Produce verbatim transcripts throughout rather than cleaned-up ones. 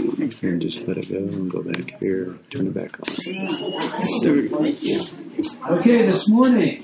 Here, just let it go and go back here. Turn it back on. There we go. Yeah. Okay, this morning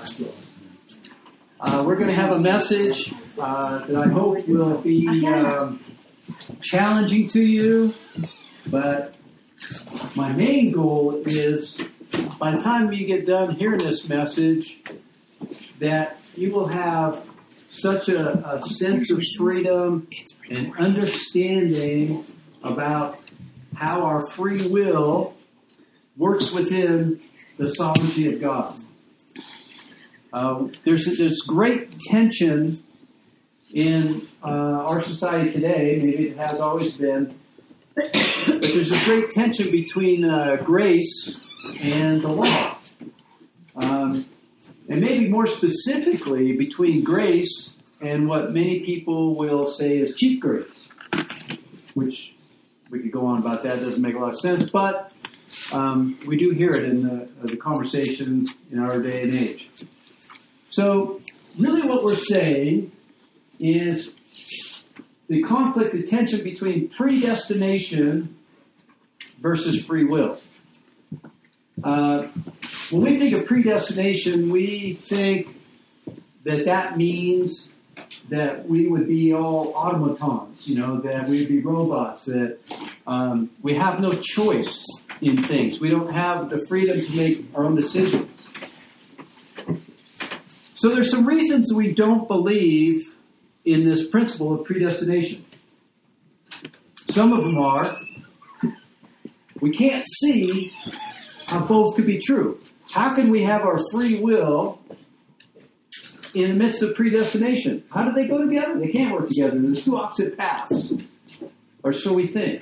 uh, we're going to have a message uh, that I hope will be um, challenging to you, but my main goal is by the time you get done hearing this message that you will have such a, a sense of freedom and understanding about how our free will works within the sovereignty of God. Uh, there's this great tension in uh, our society today, maybe it has always been, but there's a great tension between uh, grace and the law. Um, and maybe more specifically between grace and what many people will say is cheap grace, which we could go on about that, doesn't make a lot of sense, but um, we do hear it in the, uh, the conversation in our day and age. So really what we're saying is the conflict, the tension between predestination versus free will. Uh, when we think of predestination, we think that that means that we would be all automatons, you know, that we would be robots, that um, we have no choice in things. We don't have the freedom to make our own decisions. So there's some reasons we don't believe in this principle of predestination. Some of them are, we can't see how both could be true. How can we have our free will in the midst of predestination? How do they go together? They can't work together. There's two opposite paths, or so we think.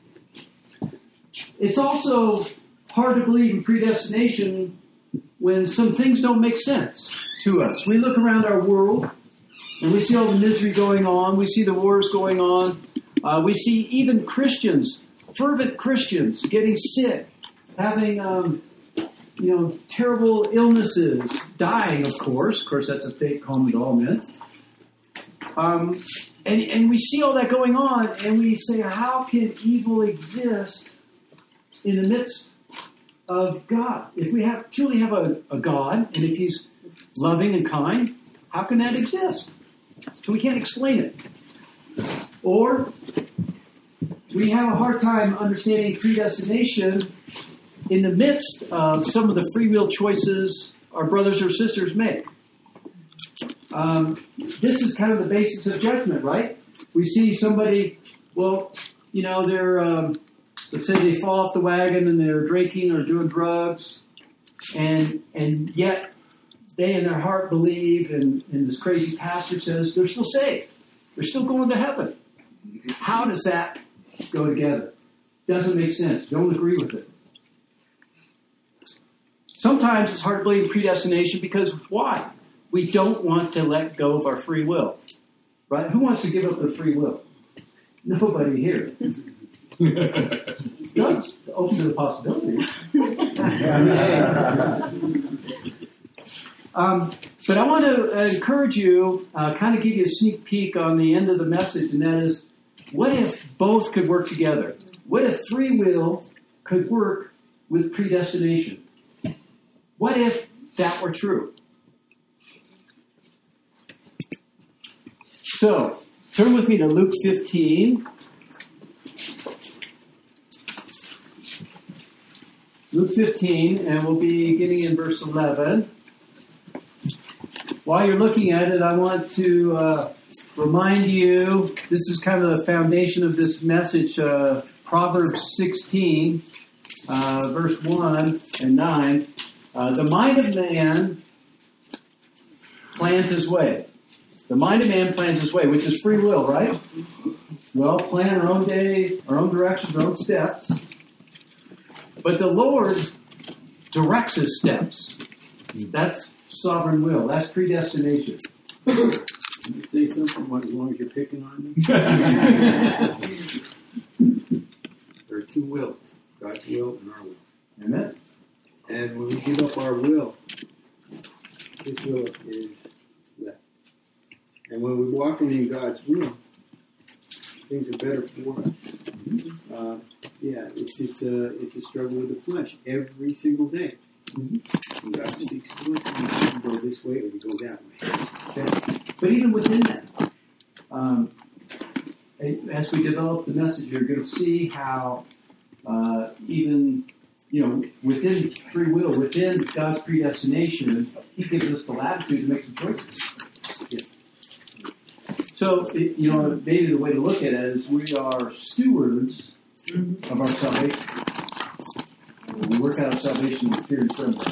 It's also hard to believe in predestination when some things don't make sense to us. We look around our world and we see all the misery going on. We see the wars going on. Uh, we see even Christians, fervent Christians, getting sick, having um, you know, terrible illnesses, dying, of course. Of course, that's a fate common to all men. Um, and, and we see all that going on, and we say, how can evil exist in the midst of God? If we have truly have a, a God, and if He's loving and kind, how can that exist? So we can't explain it. Or we have a hard time understanding predestination in the midst of some of the free will choices our brothers or sisters make. Um, this is kind of the basis of judgment, right? We see somebody, well, you know, they're, um, let's say they fall off the wagon and they're drinking or doing drugs, and and yet they in their heart believe, and, and this crazy pastor says they're still saved. They're still going to heaven. How does that go together? Doesn't make sense. Don't agree with it. Sometimes it's hard to believe in predestination because why? We don't want to let go of our free will. Right? Who wants to give up their free will? Nobody here. God's open to the possibility. um, but I want to uh, encourage you, uh, kind of give you a sneak peek on the end of the message, and that is, what if both could work together? What if free will could work with predestination? What if that were true? So, turn with me to Luke fifteen. Luke fifteen, and we'll be beginning in verse eleven. While you're looking at it, I want to uh, remind you, this is kind of the foundation of this message, uh, Proverbs sixteen, uh, verse one and nine. Uh, the mind of man plans his way. The mind of man plans his way, which is free will, right? Well, plan our own day, our own directions, our own steps. But the Lord directs his steps. That's sovereign will. That's predestination. Can you say something as long as you're picking on me? There are two wills, God's will and our will. Amen. And when we give up our will, His will is left. And when we're walking in God's will, things are better for us. Yeah, it's it's a it's a struggle with the flesh every single day. Mm-hmm. God speaks to us, and we go this way or we go that way. Okay. But even within that, um, as we develop the message, you're going to see how uh, even, you know, within free will, within God's predestination, He gives us the latitude to make some choices. Yeah. So, it, you know, maybe the way to look at it is we are stewards of our salvation. We work out our salvation with fear and trembling.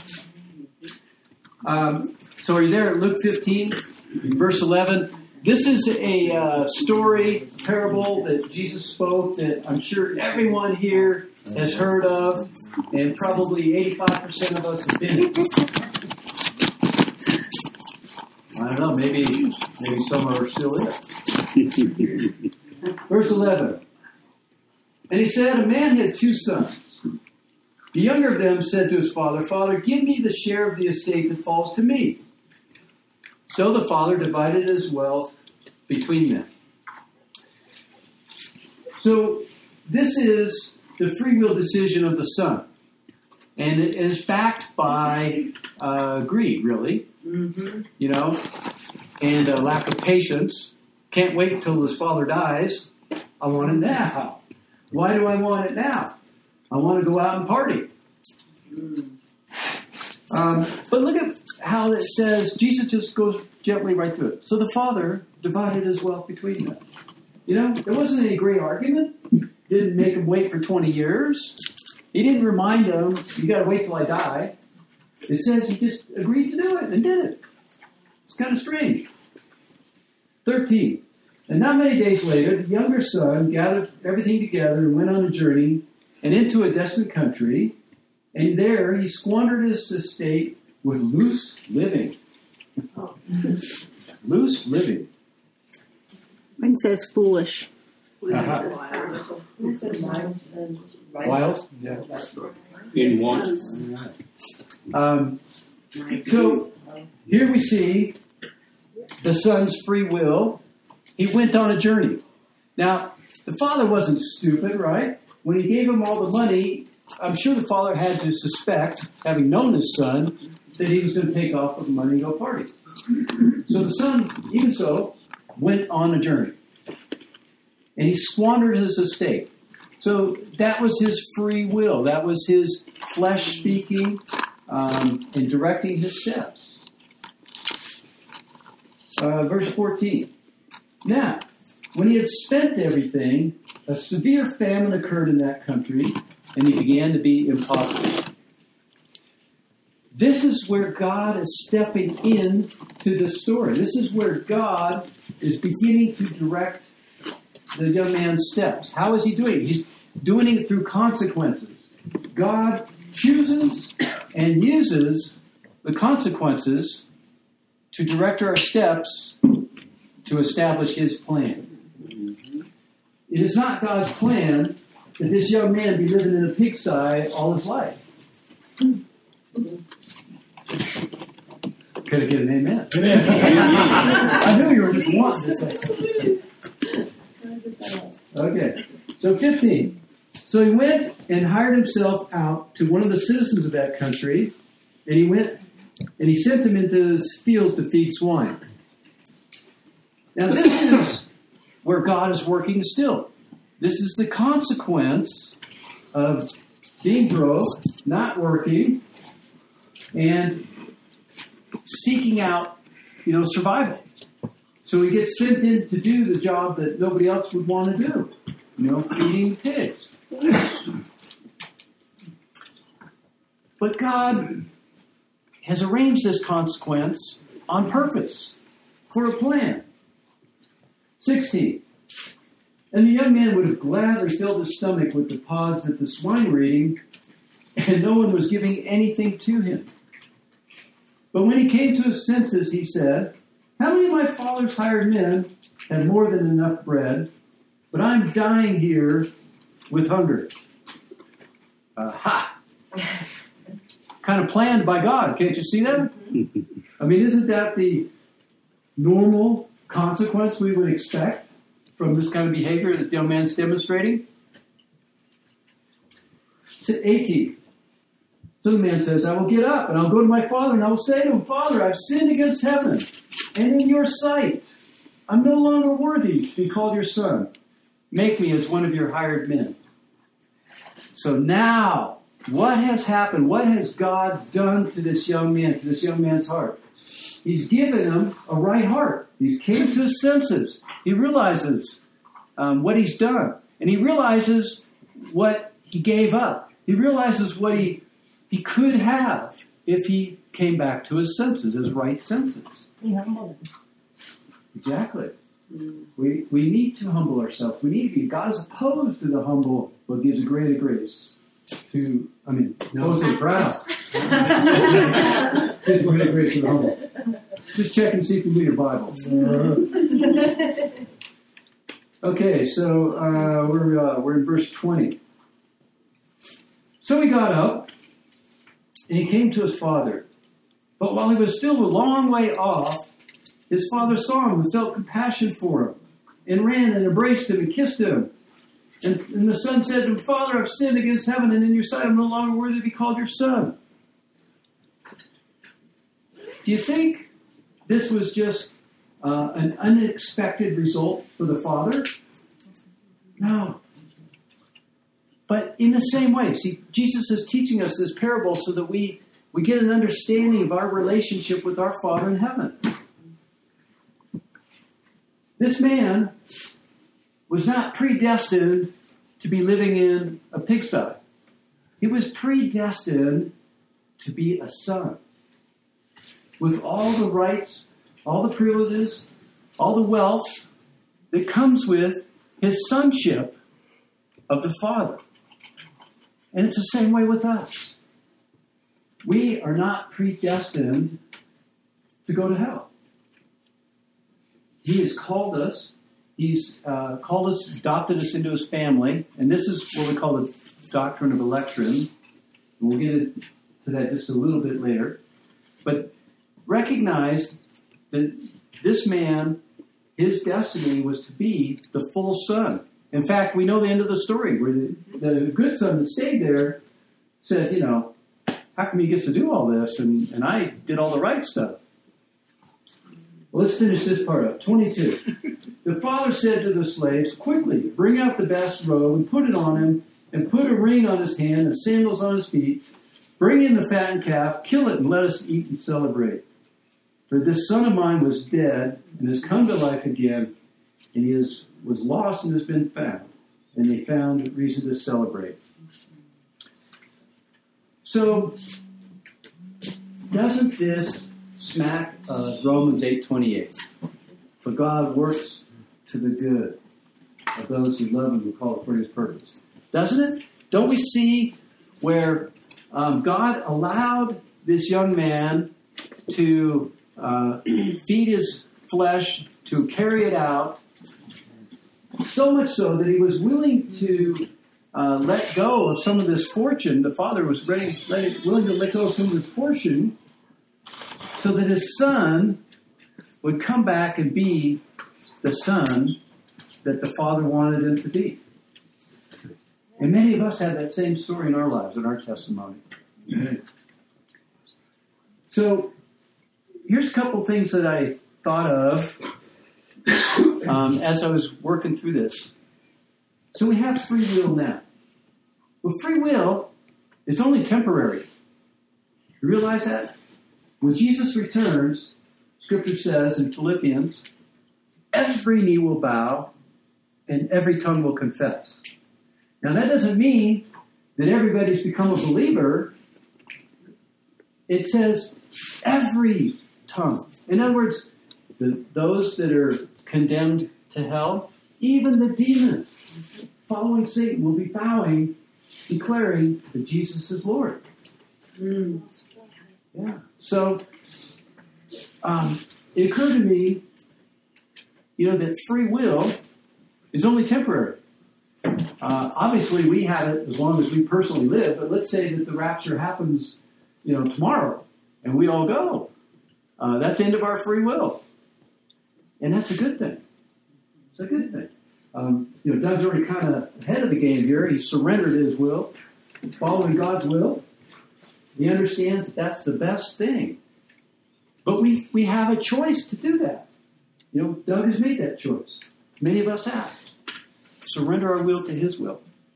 Um, so are you there at Luke fifteen, verse eleven? This is a uh, story, parable that Jesus spoke that I'm sure everyone here has heard of, and probably eighty-five percent of us have been in. I don't know, maybe maybe some are still there. Verse eleven. And he said, a man had two sons. The younger of them said to his father, Father, give me the share of the estate that falls to me. So the father divided his wealth between them. So this is the free will decision of the son. And it is backed by uh, greed, really. Mm-hmm. You know, and a lack of patience. Can't wait until his father dies. I want it now. Why do I want it now? I want to go out and party. Um, but look at how it says, Jesus just goes gently right through it. So the father divided his wealth between them. You know, there wasn't any great argument. Didn't make him wait for twenty years. He didn't remind him, you got to wait till I die. It says he just agreed to do it and did it. It's kind of strange. thirteen. And not many days later, the younger son gathered everything together and went on a journey and into a distant country. And there he squandered his estate with loose living. Loose living. Mine says foolish. Uh-huh. Wild? Yeah. In want. Um, so here we see the son's free will. He went on a journey. Now, the father wasn't stupid, right? When he gave him all the money, I'm sure the father had to suspect, having known his son, that he was going to take off with the money and go party. So the son, even so, went on a journey. And he squandered his estate. So that was his free will. That was his flesh speaking um, and directing his steps. Uh, verse fourteen. Now, when he had spent everything, a severe famine occurred in that country, and he began to be impoverished. This is where God is stepping in to the story. This is where God is beginning to direct the young man's steps. How is he doing it? He's doing it through consequences. God chooses and uses the consequences to direct our steps to establish His plan. It is not God's plan that this young man be living in a pigsty all his life. Could I get an amen? I knew you were just wanting to say. Okay, so fifteen. So he went and hired himself out to one of the citizens of that country, and he went and he sent him into his fields to feed swine. Now this is where God is working still. This is the consequence of being broke, not working, and seeking out, you know, survival. So he gets sent in to do the job that nobody else would want to do. You know, feeding pigs. But God has arranged this consequence on purpose, for a plan. sixteen. And the young man would have gladly filled his stomach with the pods that the swine were eating, and no one was giving anything to him. But when he came to his senses, he said, how many of my father's hired men have more than enough bread, but I'm dying here with hunger? Aha! Kind of planned by God. Can't you see that? I mean, isn't that the normal consequence we would expect from this kind of behavior that the young man's demonstrating? eighteen. So the man says, I will get up and I'll go to my father and I will say to him, Father, I've sinned against heaven and in your sight. I'm no longer worthy to be called your son. Make me as one of your hired men. So now, what has happened? What has God done to this young man, to this young man's heart? He's given him a right heart. He's came to his senses. He realizes um, what he's done. And he realizes what he gave up. He realizes what he, he could have if he came back to his senses, his right senses. Exactly. We we need to humble ourselves. We need to be. God is opposed to the humble, but gives a greater grace to, I mean, opposed to the proud. Gives a greater grace to the humble. Just check and see if you read your Bible. Okay, so uh, we're uh, we're in verse twenty. So he got up and he came to his father. But while he was still a long way off, his father saw him and felt compassion for him and ran and embraced him and kissed him. And, and the son said to him, Father, I've sinned against heaven and in your sight. I'm no longer worthy to be called your son. Do you think this was just uh, an unexpected result for the father? No. But in the same way, see, Jesus is teaching us this parable so that we, we get an understanding of our relationship with our Father in heaven. This man was not predestined to be living in a pigsty. He was predestined to be a son. With all the rights, all the privileges, all the wealth that comes with his sonship of the Father. And it's the same way with us. We are not predestined to go to hell. He has called us. He's uh, called us, adopted us into his family. And this is what we call the doctrine of election. We'll get into that just a little bit later. But recognize that this man, his destiny was to be the full son. In fact, we know the end of the story where the, the good son that stayed there said, you know, how come he gets to do all this? And, and I did all the right stuff. Well, let's finish this part up. twenty-two. The father said to the slaves, quickly, bring out the best robe and put it on him, and put a ring on his hand and sandals on his feet. Bring in the fattened calf, kill it, and let us eat and celebrate. For this son of mine was dead and has come to life again, and he is, was lost and has been found. And they found reason to celebrate. So, doesn't this smack of Romans eight twenty-eight? For God works to the good of those who love him and call according to his purpose. Doesn't it? Don't we see where um, God allowed this young man to uh, feed his flesh, to carry it out, so much so that he was willing to uh, let go of some of this fortune. The father was ready, ready, willing to let go of some of his fortune so that his son would come back and be the son that the father wanted him to be. And many of us have that same story in our lives, in our testimony. So, here's a couple things that I thought of um, as I was working through this. So we have free will now. Well, free will is only temporary. You realize that? When Jesus returns, Scripture says in Philippians, every knee will bow and every tongue will confess. Now that doesn't mean that everybody's become a believer. It says every tongue. In other words, the, those that are condemned to hell, even the demons following Satan will be bowing, declaring that Jesus is Lord. Mm. Yeah. So um, it occurred to me, you know, that free will is only temporary. Uh, obviously, we have it as long as we personally live, but let's say that the rapture happens, you know, tomorrow, and we all go. Uh, that's the end of our free will. And that's a good thing. It's a good thing. Um, you know, Doug's already kind of ahead of the game here. He surrendered his will. following God's will. He understands that's the best thing. But we, we have a choice to do that. You know, Doug has made that choice. Many of us have. Surrender our will to His will.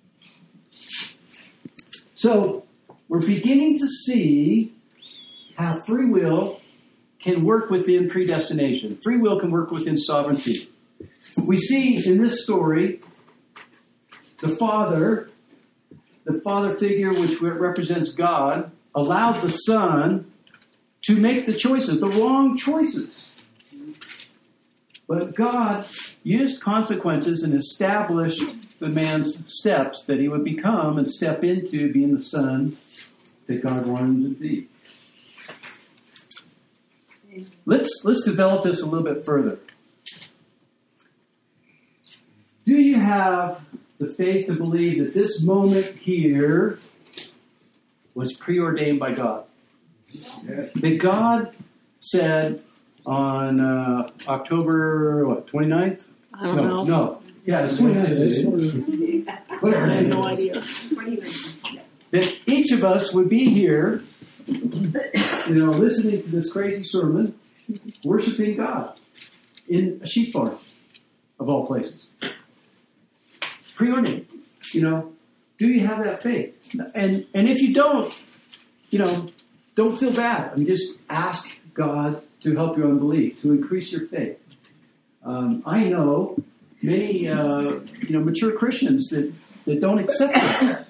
So, we're beginning to see how free will can work within predestination. Free will can work within sovereignty. We see in this story, the Father, the Father figure which represents God, allowed the Son to make the choices, the wrong choices. But God used consequences and established the man's steps that he would become and step into being the son that God wanted him to be. Let's let's develop this a little bit further. Do you have the faith to believe that this moment here was preordained by God? Yes. That God said on uh, October what twenty-ninth? I don't no, know. No. Yeah, it's twenty-ninth. Whatever. I have no idea. That each of us would be here, you know, listening to this crazy sermon, worshiping God in a sheep farm, of all places. Preordained. You know, do you have that faith? And and if you don't, you know, don't feel bad. I mean, just ask God to help your unbelief, to increase your faith. Um, I know many, uh, you know, mature Christians that, that don't accept this.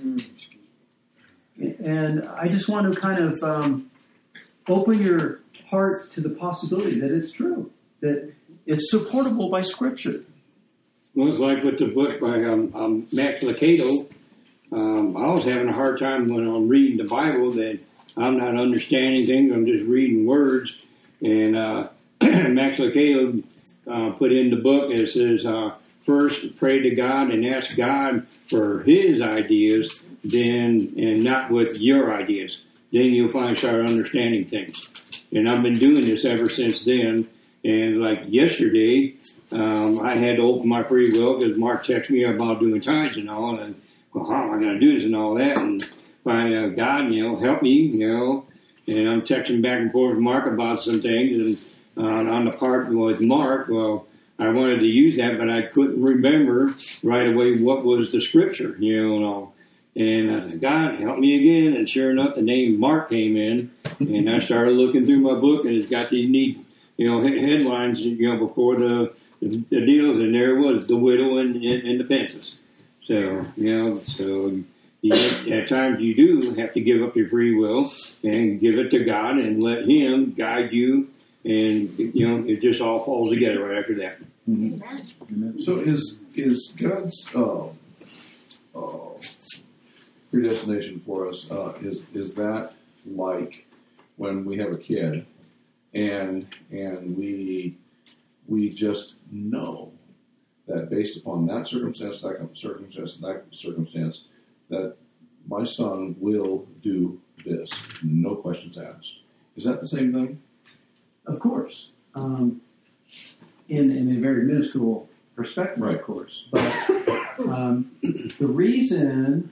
And I just want to kind of um, open your heart to the possibility that it's true, that it's supportable by Scripture. Well, it's like with the book by um, um, Max Lucado. Um, I was having a hard time when I'm reading the Bible that I'm not understanding things. I'm just reading words. And uh, Max Lucado uh, put in the book, it says, uh, first pray to God and ask God for His ideas, then and not with your ideas. Then you'll finally start understanding things. And I've been doing this ever since then. And like yesterday, um, I had to open my free will because Mark texted me about doing tithes and all. And well, how am I going to do this and all that? And finally, uh, God, you know, help me, you know. And I'm texting back and forth with Mark about some things. And uh, on the part with Mark, well, I wanted to use that, but I couldn't remember right away what was the scripture, you know. And I said, God, help me again. And sure enough, the name Mark came in. And I started looking through my book, and it's got these neat, you know, headlines, you know, before the the, the deals. And there it was, the widow and, and, and the fences. So, you know, so you, at times you do have to give up your free will and give it to God and let Him guide you. And, you know, it just all falls together right after that. Mm-hmm. Amen. So is is God's uh, uh, predestination for us, uh, is is that like when we have a kid and and we we just know that based upon that circumstance, that circumstance, that circumstance, that my son will do this, no questions asked. Is that the same thing? Of course. Um, in, in a very minuscule perspective, right. Of course. But um, the reason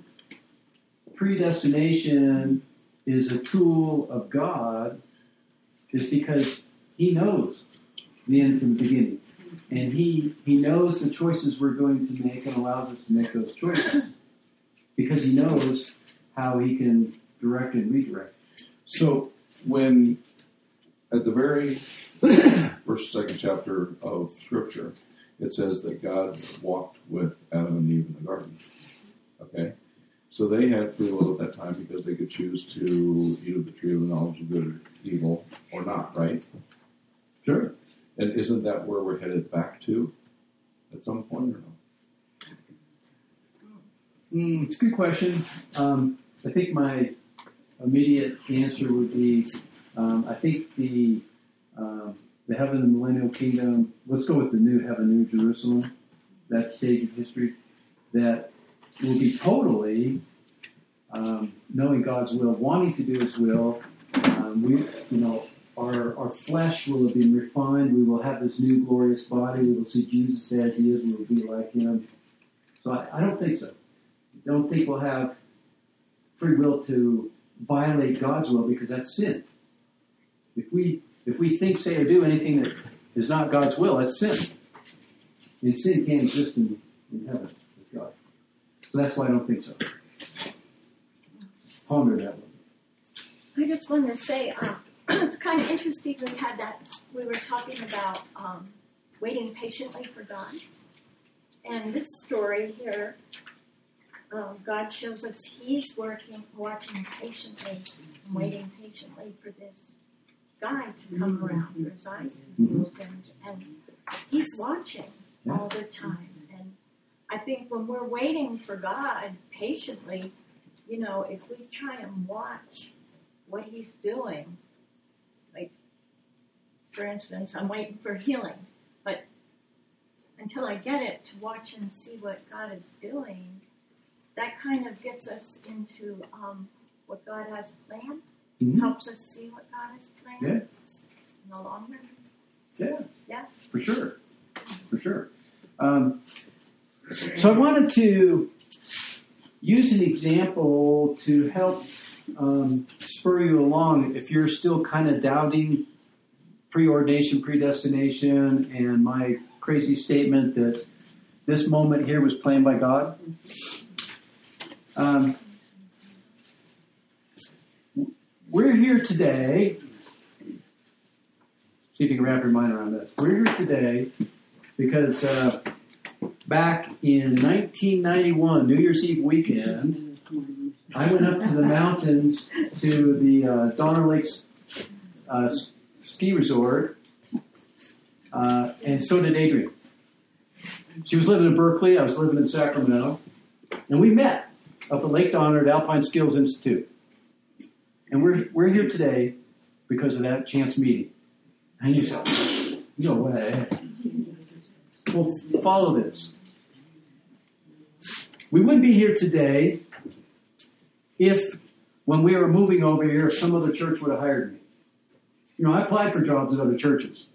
predestination is a tool of God is because He knows the end from the beginning. And He, he knows the choices we're going to make and allows us to make those choices. Because He knows how He can direct and redirect. So when at the very first, second chapter of Scripture, it says that God walked with Adam and Eve in the garden. Okay? So they had free will at that time because they could choose to eat of the tree of the knowledge of good and evil or not, right? Sure. And isn't that where we're headed back to at some point or no? Mm, it's a good question. Um, I think my immediate answer would be, um, I think the um, the heaven and millennial kingdom, let's go with the new heaven, new Jerusalem, that stage of history, that will be totally um, knowing God's will, wanting to do His will. Um, we, you know, our our flesh will have been refined. We will have this new glorious body. We will see Jesus as He is. We will be like Him. So I, I don't think so. I don't think we'll have free will to violate God's will because that's sin. If we if we think, say, or do anything that is not God's will, that's sin. And sin can't exist in, in heaven with God. So that's why I don't think so. Ponder that one. I just wanted to say, uh, it's kind of interesting we had that, we were talking about um, waiting patiently for God. And this story here, uh, God shows us He's working, watching patiently, and waiting patiently for this guy to come around for his eyes and and He's watching all the time. And I think when we're waiting for God patiently, you know, if we try and watch what He's doing, like, for instance, I'm waiting for healing, but until I get it to watch and see what God is doing, that kind of gets us into um, what God has planned, Mm-hmm. helps us see what God has planned Yeah. in the long run. Yeah. Yeah. For sure. For sure. Um, so I wanted to use an example to help um, spur you along if you're still kind of doubting preordination, predestination, and my crazy statement that this moment here was planned by God. Um, we're here today. See if you can wrap your mind around this. We're here today because uh, back in nineteen ninety-one, New Year's Eve weekend, I went up to the mountains to the uh, Donner Lakes uh, ski resort, uh, and so did Adrian. She was living in Berkeley, I was living in Sacramento, and we met up at Lake Donner at Alpine Skills Institute. And we're we're here today because of that chance meeting. And you said, no way. Well, follow this. We wouldn't be here today if, when we were moving over here, some other church would have hired me. You know, I applied for jobs at other churches.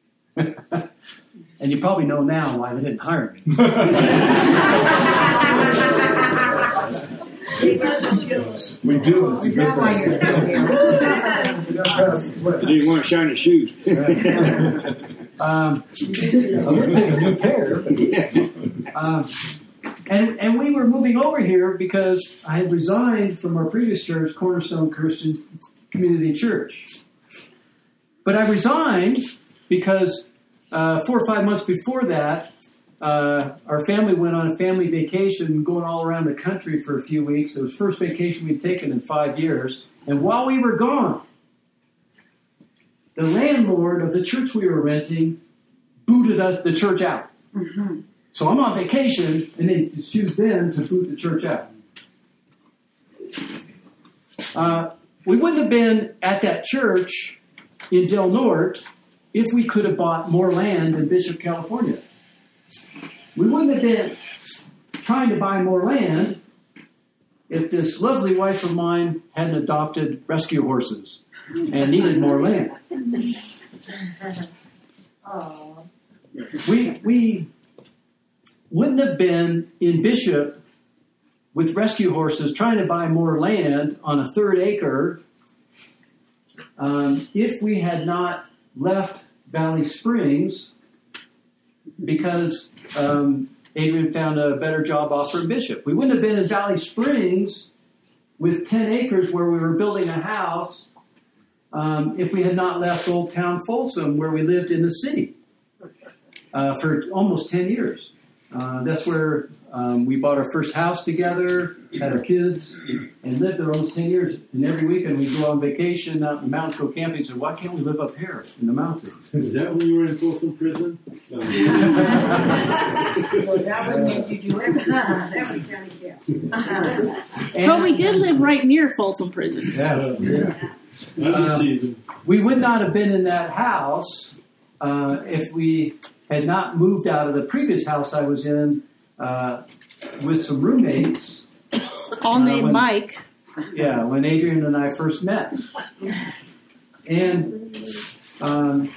And you probably know now why they didn't hire me. We do. It's a good You didn't want to shine his shoes. um, I would take a new pair. But, um, and, and we were moving over here because I had resigned from our previous church, Cornerstone Christian Community Church. But I resigned because uh, four or five months before that, uh, our family went on a family vacation going all around the country for a few weeks. It was the first vacation we'd taken in five years. And while we were gone, the landlord of the church we were renting booted us, the church out. Mm-hmm. So I'm on vacation, and they choose then to boot the church out. Uh, we wouldn't have been at that church in Del Norte if we could have bought more land in Bishop, California. We wouldn't have been trying to buy more land if this lovely wife of mine hadn't adopted rescue horses and needed more land. We, we wouldn't have been in Bishop with rescue horses trying to buy more land on a third acre um, if we had not left Valley Springs because um, Adrian found a better job offer in Bishop. We wouldn't have been in Valley Springs with ten acres where we were building a house um, if we had not left Old Town Folsom where we lived in the city uh, for almost ten years. Uh, that's where um, we bought our first house together, had our kids, and lived there almost ten years. And every weekend we'd go on vacation out in the mountains, go camping, and say, why can't we live up here in the mountains? Is that when you were in Folsom Prison? No. Well, that would make you do everything. Every county jail. But we did live right near Folsom Prison. Yeah. Yeah. I'm just Um, teasing. We would not have been in that house uh, if we had not moved out of the previous house I was in uh, with some roommates. All named Uh, when- Mike. Yeah, when Adrian and I first met. And um,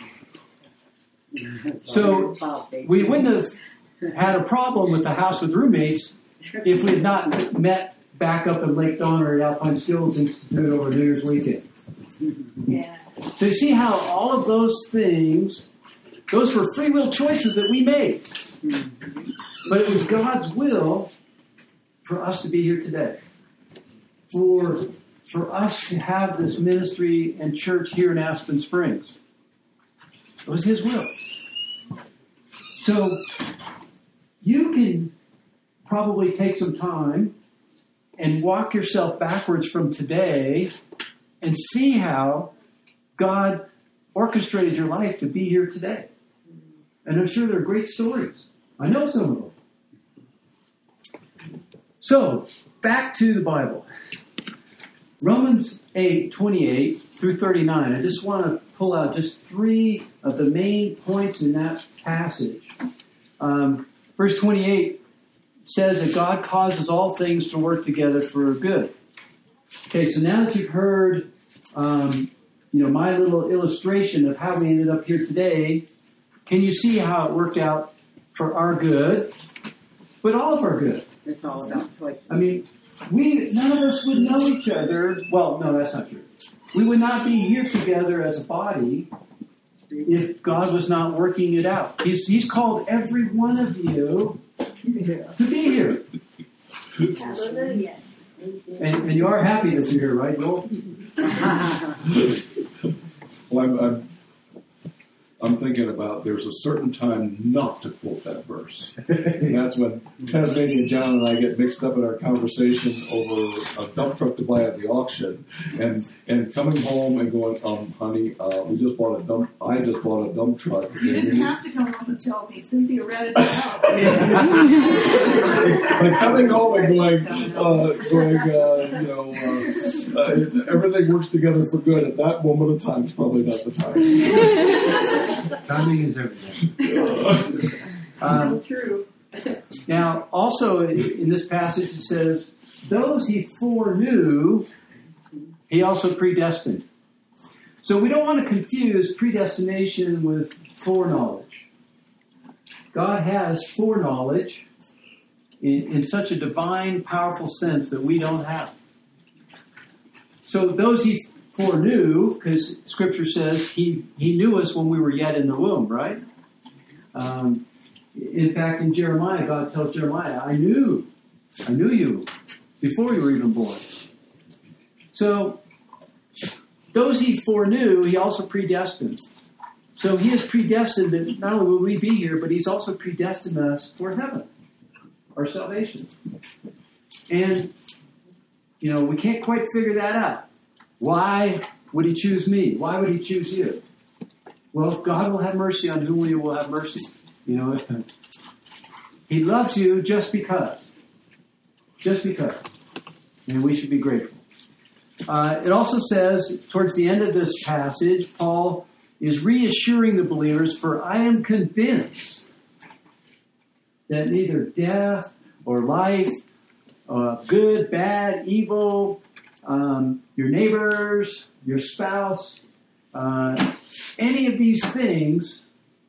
so we wouldn't have had a problem with the house with roommates if we had not met back up in Lake Donner at Alpine Skills Institute over New Year's weekend. Yeah. So you see how all of those things, those were free will choices that we made. But it was God's will for us to be here today. For, for us to have this ministry and church here in Aspen Springs. It was His will. So you can probably take some time and walk yourself backwards from today and see how God orchestrated your life to be here today. And I'm sure they're great stories. I know some of them. So, back to the Bible. Romans eight, twenty-eight through thirty-nine. I just want to pull out just three of the main points in that passage. Um, verse twenty-eight says that God causes all things to work together for good. Okay, so now that you've heard, um, you know, my little illustration of how we ended up here today, can you see how it worked out for our good, but all of our good? It's all about choices. I mean, we none of us would know each other. Well, no, that's not true. We would not be here together as a body if God was not working it out. He's, he's called every one of you to be here. Hallelujah. And, and you are happy that you're here, right, Joel? Well, I'm, I'm, I'm thinking about there's a certain time not to quote that verse. And that's when Tasmanian John and I get mixed up in our conversation over a dump truck to buy at the auction, and and coming home and going, um, honey, uh, we just bought a dump. I just bought a dump truck. You didn't have to come home and tell me. Cynthia read it out. But coming home and going, uh, going, uh, you know, uh, uh, everything works together for good. At that moment of time is probably not the time. Timing is everything. Um, true. Now, also in this passage it says, those He foreknew, He also predestined. So we don't want to confuse predestination with foreknowledge. God has foreknowledge in, in such a divine, powerful sense that we don't have. So those He foreknew, because Scripture says he, he knew us when we were yet in the womb, right? Um, in fact, in Jeremiah, God tells Jeremiah, I knew, I knew you before you were even born. So, those He foreknew, He also predestined. So He has predestined that not only will we be here, but He's also predestined us for heaven, our salvation. And, you know, we can't quite figure that out. Why would He choose me? Why would He choose you? Well, God will have mercy on whom He will have mercy. You know, He loves you just because. Just because. And we should be grateful. Uh, it also says, towards the end of this passage, Paul is reassuring the believers, for I am convinced that neither death or life, uh, good, bad, evil, um, your neighbors, your spouse, uh, any of these things,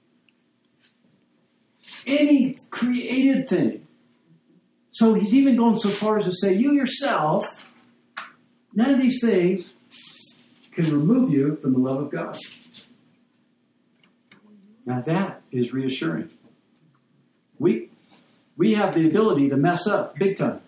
any created thing. So he's even going so far as to say, you yourself, none of these things can remove you from the love of God. Now that is reassuring. We we have the ability to mess up big time.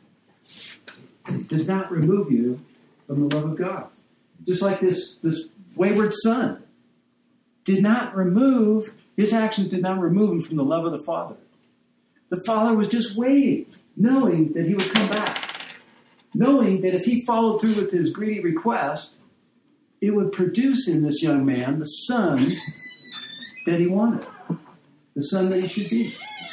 It does not remove you from the love of God. Just like this, this wayward son did not remove, his actions did not remove him from the love of the Father. The Father was just waiting, knowing that he would come back. Knowing that if he followed through with his greedy request, it would produce in this young man the son that he wanted. The son that he should be.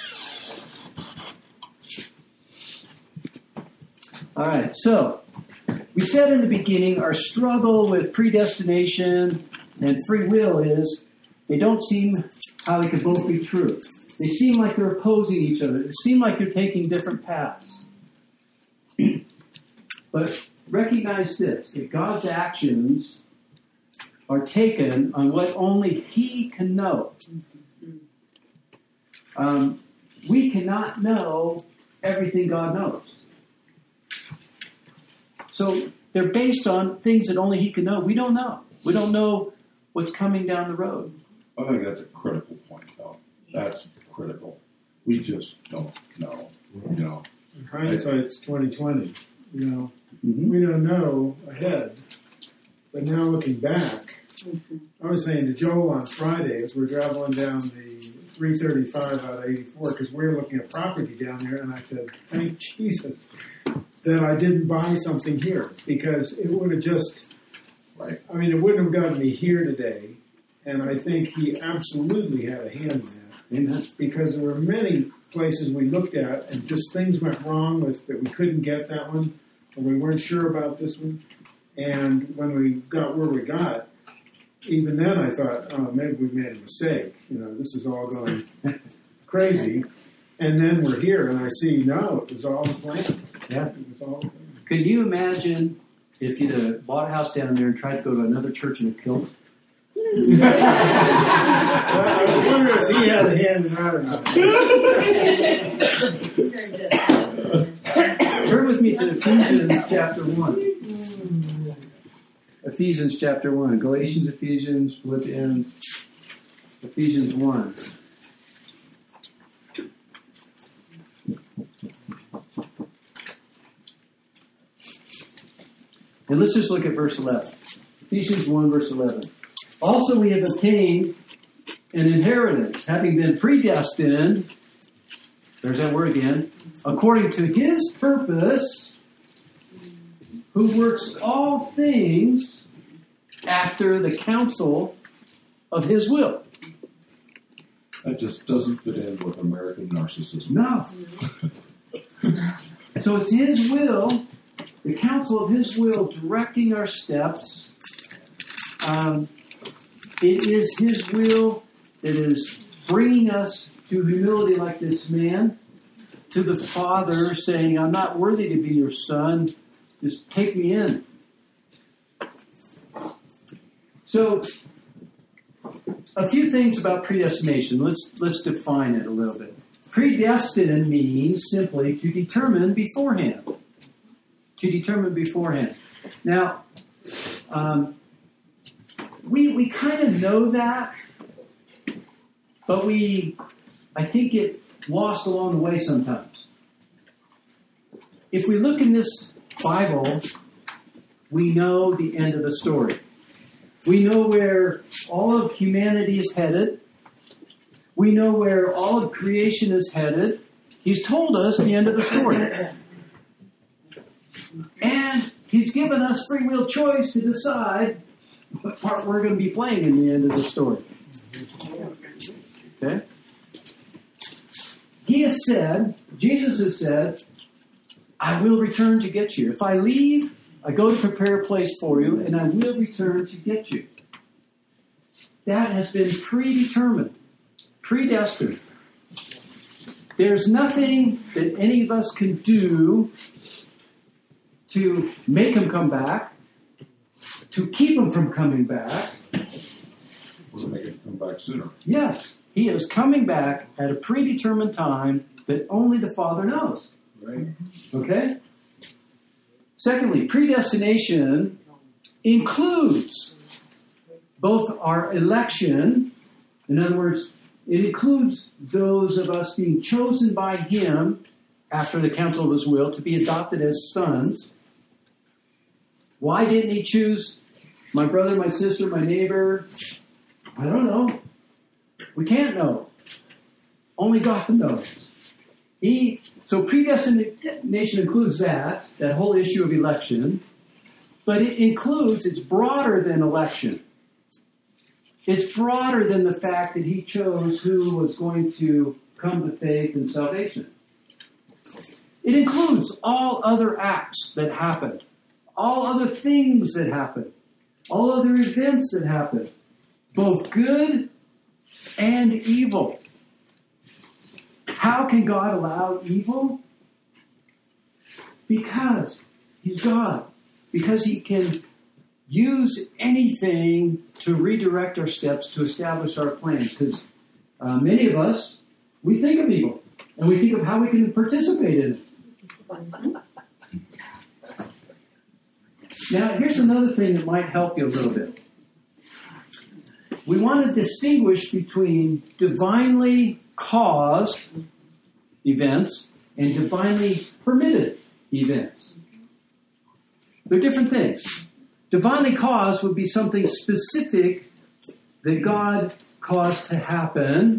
All right, so we said in the beginning our struggle with predestination and free will is they don't seem how they could both be true. They seem like they're opposing each other. They seem like they're taking different paths. But recognize this, that God's actions are taken on what only He can know. Um, we cannot know everything God knows. So they're based on things that only he can know. We don't know. We don't know what's coming down the road. I think that's a critical point, though. That's critical. We just don't know. You know. In hindsight's twenty twenty. You know, Mm-hmm. we don't know ahead, but now looking back, I was saying to Joel on Friday as we're traveling down the three thirty-five out of eighty-four because we were looking at property down there, and I said, "Thank Jesus that I didn't buy something here because it would have just." Right. I mean, it wouldn't have gotten me here today, and I think he absolutely had a hand in that. Amen. Because there were many places we looked at and just things went wrong with that we couldn't get that one, or we weren't sure about this one. And when we got where we got, even then I thought, oh, maybe we made a mistake. You know, this is all going crazy. And then we're here, and I see, no, it was all the plan. Yeah. It was all the plan. Could you imagine if you'd have bought a house down there and tried to go to another church in a kilt? Well, I was wondering if he had a hand in that or not. Turn with me to Ephesians chapter one. Ephesians chapter one. Galatians, Ephesians, Philippians, Ephesians one. And let's just look at verse eleven. Ephesians one, verse eleven. Also we have obtained an inheritance, having been predestined, there's that word again, according to his purpose, who works all things after the counsel of his will. That just doesn't fit in with American narcissism. No. So it's his will, the counsel of his will, directing our steps. Um, it is his will that is bringing us to humility like this man, to the Father saying, I'm not worthy to be your son, just take me in. So, a few things about predestination. Let's let's define it a little bit. Predestined means simply to determine beforehand. To determine beforehand. Now, um, we we kind of know that, but we, I think, get lost along the way sometimes. If we look in this Bible, we know the end of the story. We know where all of humanity is headed. We know where all of creation is headed. He's told us the end of the story. And he's given us free will choice to decide what part we're going to be playing in the end of the story. Okay? He has said, Jesus has said, I will return to get you. If I leave, I go to prepare a place for you, and I will return to get you. That has been predetermined, predestined. There's nothing that any of us can do to make him come back, to keep him from coming back. Or to make it come back sooner. Yes, he is coming back at a predetermined time that only the Father knows. Right. Okay? Secondly, predestination includes both our election, in other words, it includes those of us being chosen by him after the counsel of his will to be adopted as sons. Why didn't he choose my brother, my sister, my neighbor? I don't know. We can't know. Only God knows. He, so predestination includes that, that whole issue of election, but it includes, it's broader than election. It's broader than the fact that he chose who was going to come to faith and salvation. It includes all other acts that happened, all other things that happened, all other events that happened, both good and evil. How can God allow evil? Because he's God. Because he can use anything to redirect our steps to establish our plans. Because uh, many of us, we think of evil. And we think of how we can participate in it. Now, here's another thing that might help you a little bit. We want to distinguish between divinely caused events and divinely permitted events. They're different things. Divinely caused would be something specific that God caused to happen.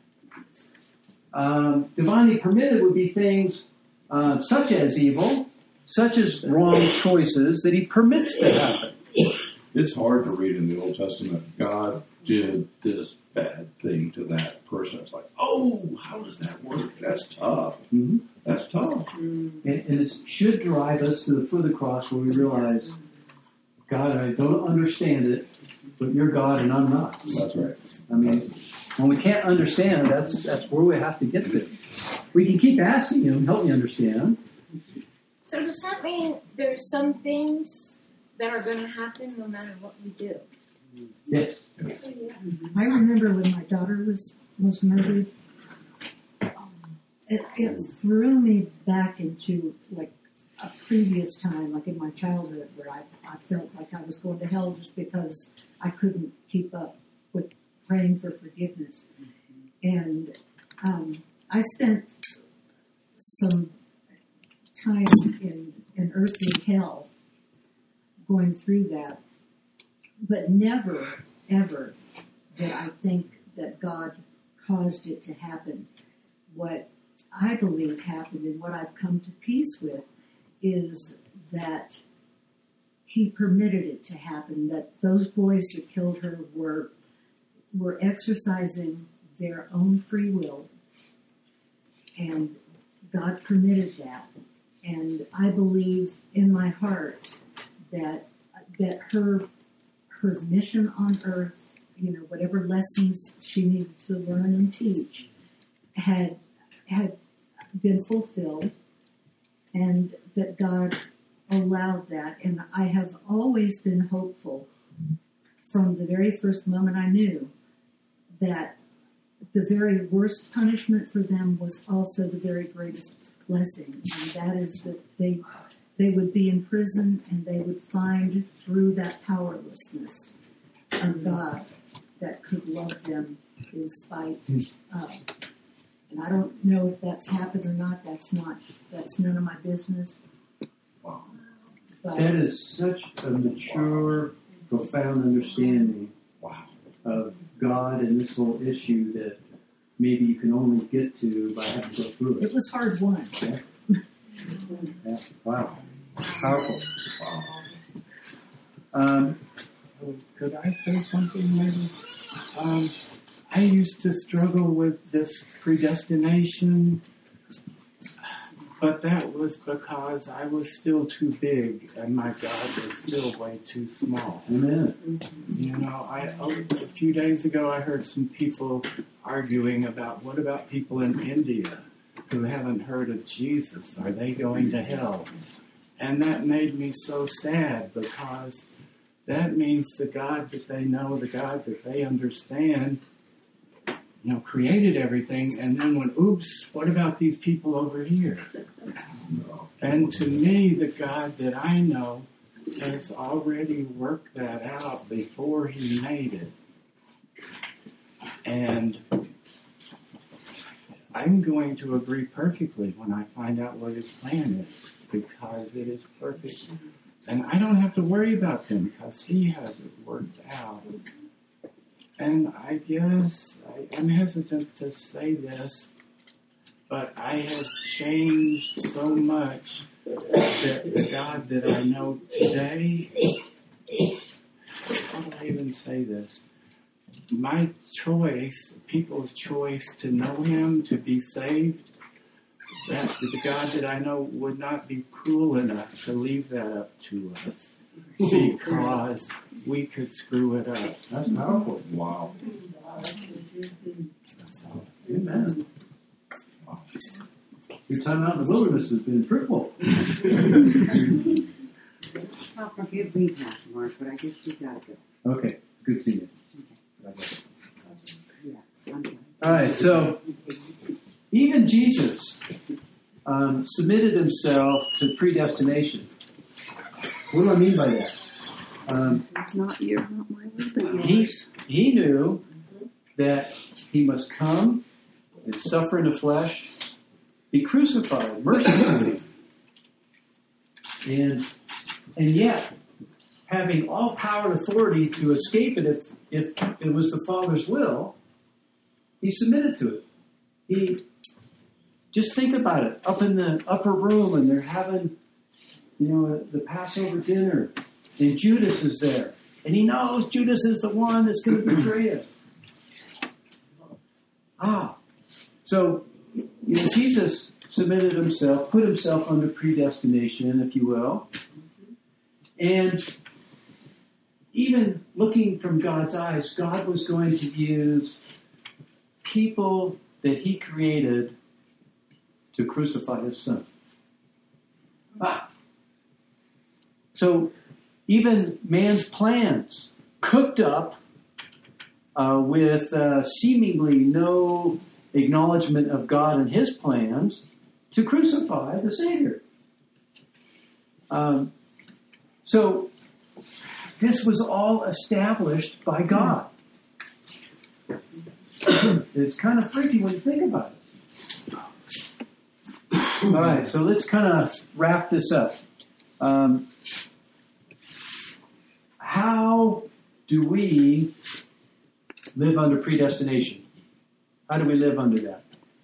Um, divinely permitted would be things uh, such as evil, such as wrong choices that he permits to happen. It's hard to read in the Old Testament, God did this bad thing to that person. It's like, oh, how does that work? That's tough. Mm-hmm. That's tough. And, and it should drive us to the foot of the cross where we realize, God, I don't understand it, but you're God and I'm not. That's right. I mean, when we can't understand, that's that's where we have to get to. We can keep asking him, help me understand. So does that mean there's some things that are going to happen no matter what we do? Yes. I remember when my daughter was, was murdered, it, it threw me back into like a previous time, like in my childhood, where I, I felt like I was going to hell just because I couldn't keep up with praying for forgiveness. And um, I spent some time in an earthly hell going through that, but never, ever did I think that God caused it to happen. What I believe happened and what I've come to peace with is that he permitted it to happen, that those boys that killed her were were exercising their own free will, and God permitted that. And I believe in my heart that that her her mission on earth, you know, whatever lessons she needed to learn and teach, had had been fulfilled, and that God allowed that. And I have always been hopeful from the very first moment I knew that the very worst punishment for them was also the very greatest blessing, and that is that they they would be in prison and they would find through that powerlessness a God that could love them in spite of. And I don't know if that's happened or not. That's not. That's none of my business. Wow. But that is such a mature, profound understanding Wow. of God and this whole issue that maybe you can only get to by having to go through it. It was hard won. Yeah. Yeah. Wow. Powerful. Wow. Um, could I say something maybe? Um, I used to struggle with this predestination, but that was because I was still too big and my God was still way too small. Amen. You know, I a few days ago I heard some people arguing about what about people in India who haven't heard of Jesus? Are they going to hell? And that made me so sad because that means the God that they know, the God that they understand, you know, created everything, and then when, oops, what about these people over here? And to me, the God that I know has already worked that out before he made it. And I'm going to agree perfectly when I find out what his plan is, because it is perfect. And I don't have to worry about them because he has it worked out. And I guess I am hesitant to say this, but I have changed so much that the God that I know today, how do I even say this? My choice, people's choice to know him, to be saved, that the God that I know would not be cruel enough to leave that up to us because we could screw it up. That's powerful. Wow. Amen. Wow. Your time out in the wilderness has been fruitful. I'll forgive me, Pastor Mark, but I guess you got to go. Okay, good seeing you. Yeah, I'm done. All right, so even Jesus um, submitted himself to predestination. What do I mean by that? Um, Not your, not my will, but he, yours. he knew that he must come and suffer in the flesh, be crucified mercifully, and and yet having all power and authority to escape it if, if it was the Father's will, he submitted to it. He just think about it. Up in the upper room, and they're having, you know, the Passover dinner, and Judas is there, and he knows Judas is the one that's going to betray him. Ah, so you know, Jesus submitted himself, put himself under predestination, if you will, and even looking from God's eyes, God was going to use people that he created to crucify his son. Ah. So even man's plans cooked up uh, with uh, seemingly no acknowledgement of God and his plans to crucify the Savior. Um, so this was all established by God. It's kind of freaky when you think about it. All right, so let's kind of wrap this up. Um, how do we live under predestination? How do we live under that?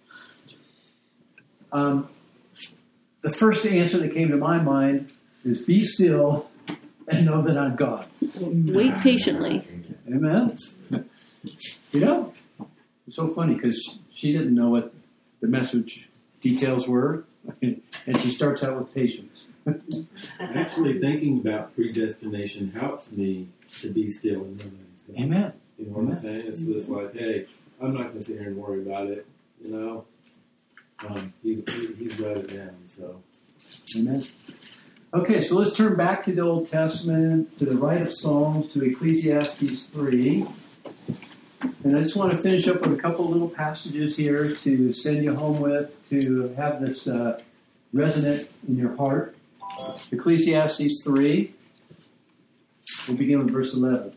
Um, the first answer that came to my mind is be still and know that I'm God. Wait patiently. Amen. You know, it's so funny because she didn't know what the message details were, and she starts out with patience. Actually, thinking about predestination helps me to be still and know that He's God. Amen. You know what Amen. I'm saying? It's just like, hey, I'm not going to sit here and worry about it. You know, um, he, he, He's got it down. So, Amen. Okay, so let's turn back to the Old Testament, to the right of Psalms, to Ecclesiastes three. And I just want to finish up with a couple little passages here to send you home with, to have this uh, resonate in your heart. Ecclesiastes three. We'll begin with verse eleven.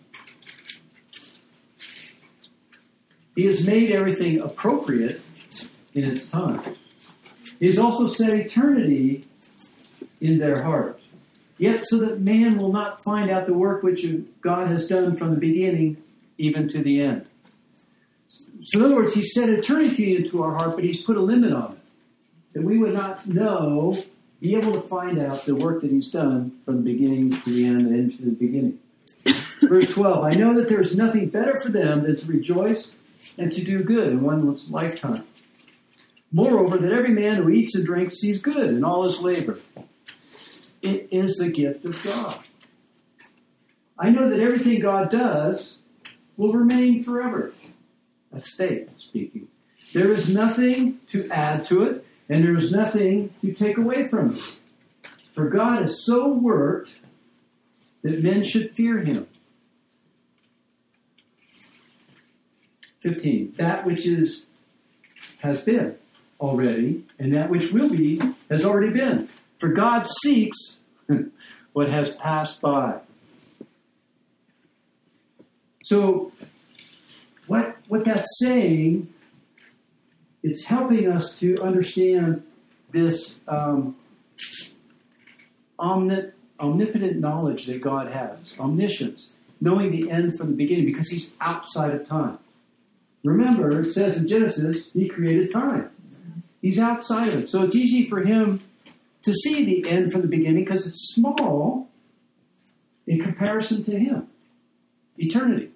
He has made everything appropriate in its time. He has also set eternity in their heart. Yet so that man will not find out the work which God has done from the beginning even to the end. So in other words, He set eternity into our heart, but He's put a limit on it. That we would not know, be able to find out the work that He's done from the beginning to the end and end to the beginning. Verse twelve, I know that there is nothing better for them than to rejoice and to do good in one's lifetime. Moreover, that every man who eats and drinks sees good in all his labor. It is the gift of God. I know that everything God does will remain forever. That's faith speaking. There is nothing to add to it, and there is nothing to take away from it. For God has so worked that men should fear Him. fifteen. That which is has been already, and that which will be has already been. For God seeks what has passed by. So, what what that's saying, it's helping us to understand this um, omnip- omnipotent knowledge that God has, omniscience, knowing the end from the beginning, because He's outside of time. Remember, it says in Genesis, He created time. He's outside of it. So it's easy for Him to see the end from the beginning because it's small in comparison to Him. Eternity.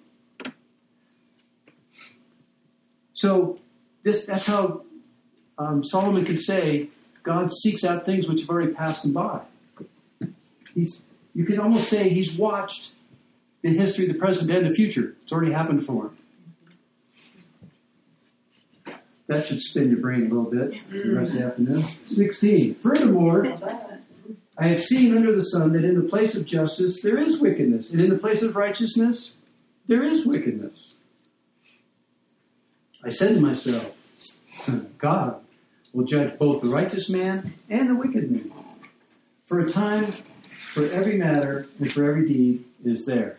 So this that's how um, Solomon could say God seeks out things which have already passed Him by. He's, you could almost say He's watched the history, the present, and the future. It's already happened for Him. That should spin your brain a little bit for the rest of the afternoon. sixteen. Furthermore, I have seen under the sun that in the place of justice there is wickedness, and in the place of righteousness there is wickedness. I said to myself, God will judge both the righteous man and the wicked man. For a time for every matter and for every deed is there.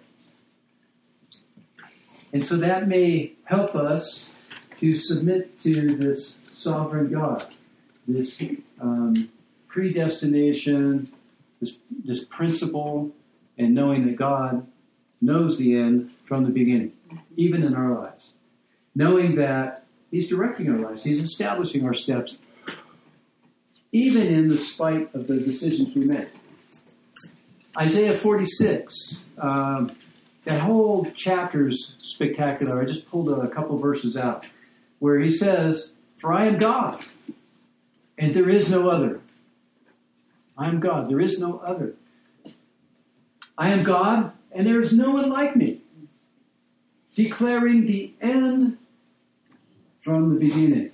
And so that may help us to submit to this sovereign God, this um, predestination, this, this principle, and knowing that God knows the end from the beginning, even in our lives. Knowing that He's directing our lives, He's establishing our steps, even in the spite of the decisions we make. Isaiah forty-six, um, that whole chapter is spectacular. I just pulled a couple verses out where he says, "For I am God, and there is no other. I am God, there is no other. I am God, and there is no one like me, declaring the end from the beginning.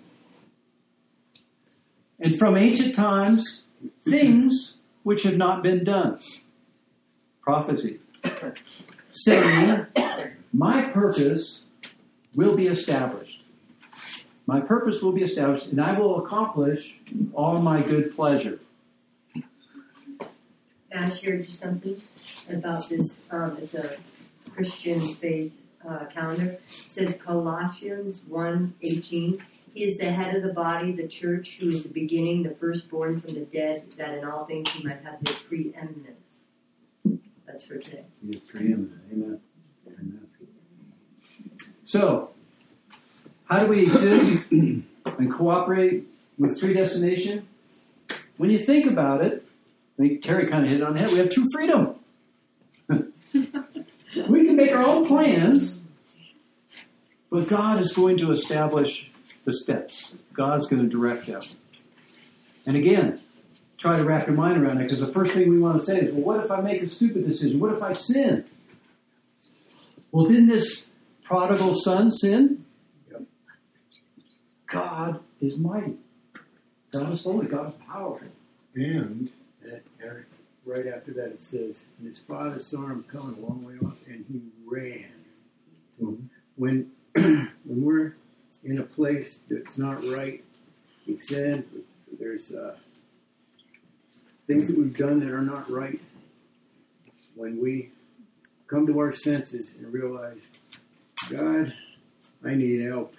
And from ancient times, things which have not been done." Prophecy. Saying, "My purpose will be established. My purpose will be established, and I will accomplish all my good pleasure." I shared you something about this. Um, it's a Christian faith uh, calendar. It says Colossians one eighteen. He is the head of the body, the church, who is the beginning, the firstborn from the dead, that in all things he might have the preeminence. That's for today. Yes, preeminent. Amen. Amen. So, how do we exist and cooperate with predestination? When you think about it, I think Terry kind of hit it on the head. We have true freedom. We can make our own plans, but God is going to establish the steps. God's going to direct them. And again, try to wrap your mind around it, because the first thing we want to say is, well, what if I make a stupid decision? What if I sin? Well, didn't this prodigal son sin? Yep. God is mighty. God is holy. God is powerful. And, and right after that it says, and his father saw him coming a long way off, and he ran. Mm-hmm. When, when we're in a place that's not right, we've sinned, there's uh, things that we've done that are not right. When we come to our senses and realize, God, I need help.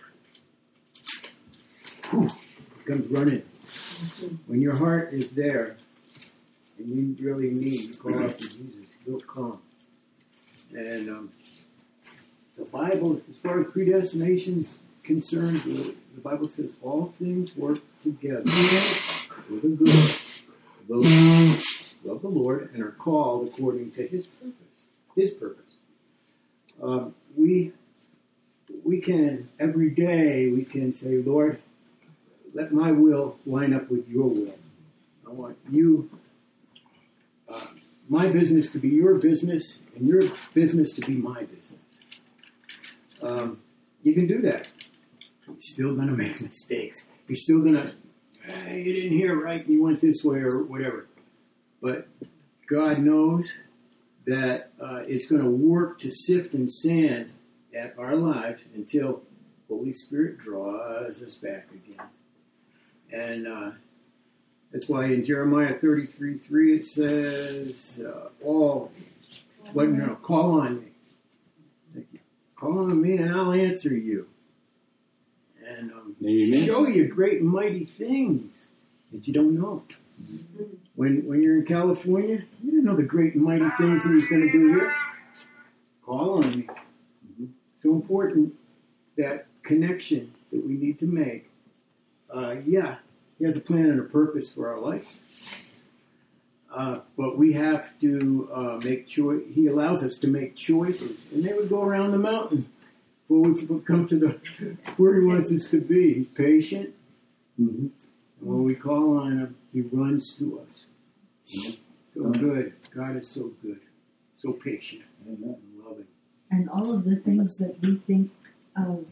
Whew, it comes running. When your heart is there and you really need to call out to Jesus, he'll come. And um, the Bible, as far as predestination is concerned, the, the Bible says all things work together for the good of those who love the Lord and are called according to His purpose. His purpose. Um, we we can every day we can say, Lord, let my will line up with your will. I want you, uh, my business to be your business, and your business to be my business. Um, you can do that. You're still going to make mistakes. You're still going to, hey, you didn't hear right, and you went this way or whatever. But God knows that uh, it's going to work to sift and sand at our lives until Holy Spirit draws us back again. And uh, that's why in Jeremiah thirty-three three it says, uh, all, what, no, call on me. Thank you. Call on me and I'll answer you. And um, show you great and mighty things that you don't know. When when you're in California, you didn't know the great and mighty things He was going to do here. Call on me. Mm-hmm. So important, that connection that we need to make. Uh, yeah, He has a plan and a purpose for our life. Uh, but we have to uh, make choice. He allows us to make choices. And they would go around the mountain before we come to the where He wants us to be. He's patient. Mm-hmm. And when we call on Him, He runs to us. Mm-hmm. So good. God is so good. So patient. Amen. And loving. And all of the things that we think of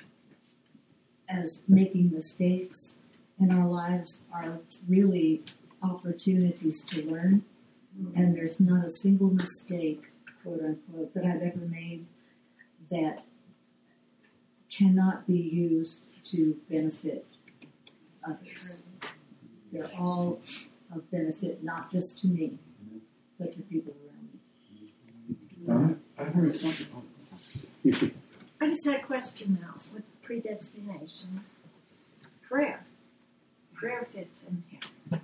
as making mistakes in our lives are really opportunities to learn. Mm-hmm. And there's not a single mistake, quote unquote, that I've ever made that cannot be used to benefit others. They're all of benefit, not just to me, but the people around me. Donna, I heard something. I just had a question now with predestination. Prayer. Prayer fits in here.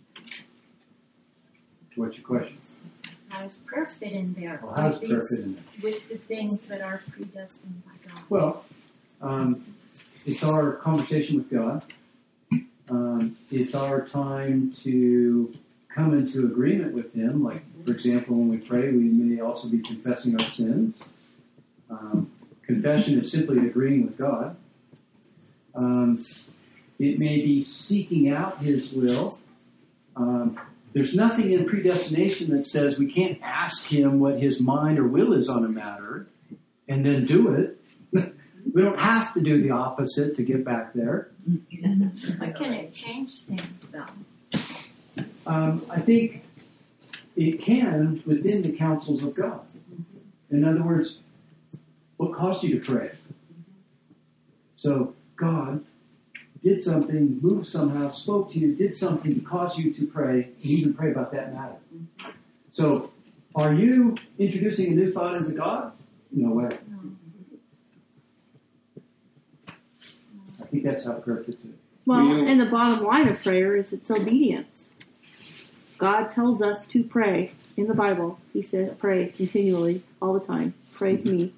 What's your question? How does prayer fit in there? Well, how does with prayer these- fit in there? With the things that are predestined by God. Well, um, it's our conversation with God. Um, it's our time to come into agreement with Him. Like, for example, when we pray, we may also be confessing our sins. Um, confession is simply agreeing with God. Um, it may be seeking out His will. Um, there's nothing in predestination that says we can't ask Him what His mind or will is on a matter and then do it. We don't have to do the opposite to get back there. But can it change things though? Um, I think it can within the counsels of God. In other words, what caused you to pray? So God did something, moved somehow, spoke to you, did something to cause you to pray, and even pray about that matter. So are you introducing a new thought into God? No way. I think that's how prayer fits in. Well, You know- and the bottom line of prayer is it's obedience. God tells us to pray in the Bible. He says pray continually, all the time. Pray to me.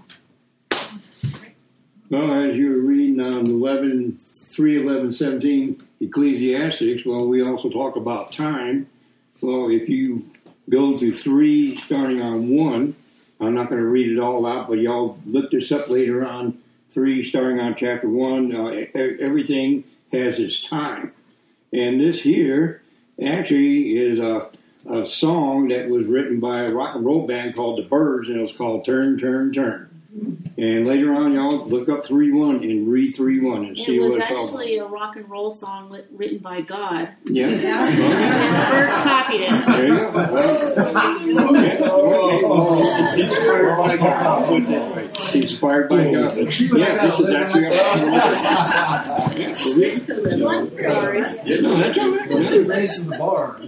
Well, as you were reading um, eleven, three, eleven, seventeen, Ecclesiastics, well, we also talk about time. Well, if you go to three, starting on one, I'm not going to read it all out, but y'all look this up later on. Three, starting on chapter one, uh, everything has its time. And this here actually is a, a song that was written by a rock and roll band called the Byrds, and it was called Turn, Turn, Turn. And later on, y'all look up three one and read three one and see It was what it's all about. actually a rock and roll song lit, written by God. Yeah. And Bert copied it. There you go. Well, inspired by God. Put it that way. Inspired by God. Yeah, this is actually a rock and roll. Yeah, for real. One Sorry. Yeah, no, that's all right. You're raising the bar.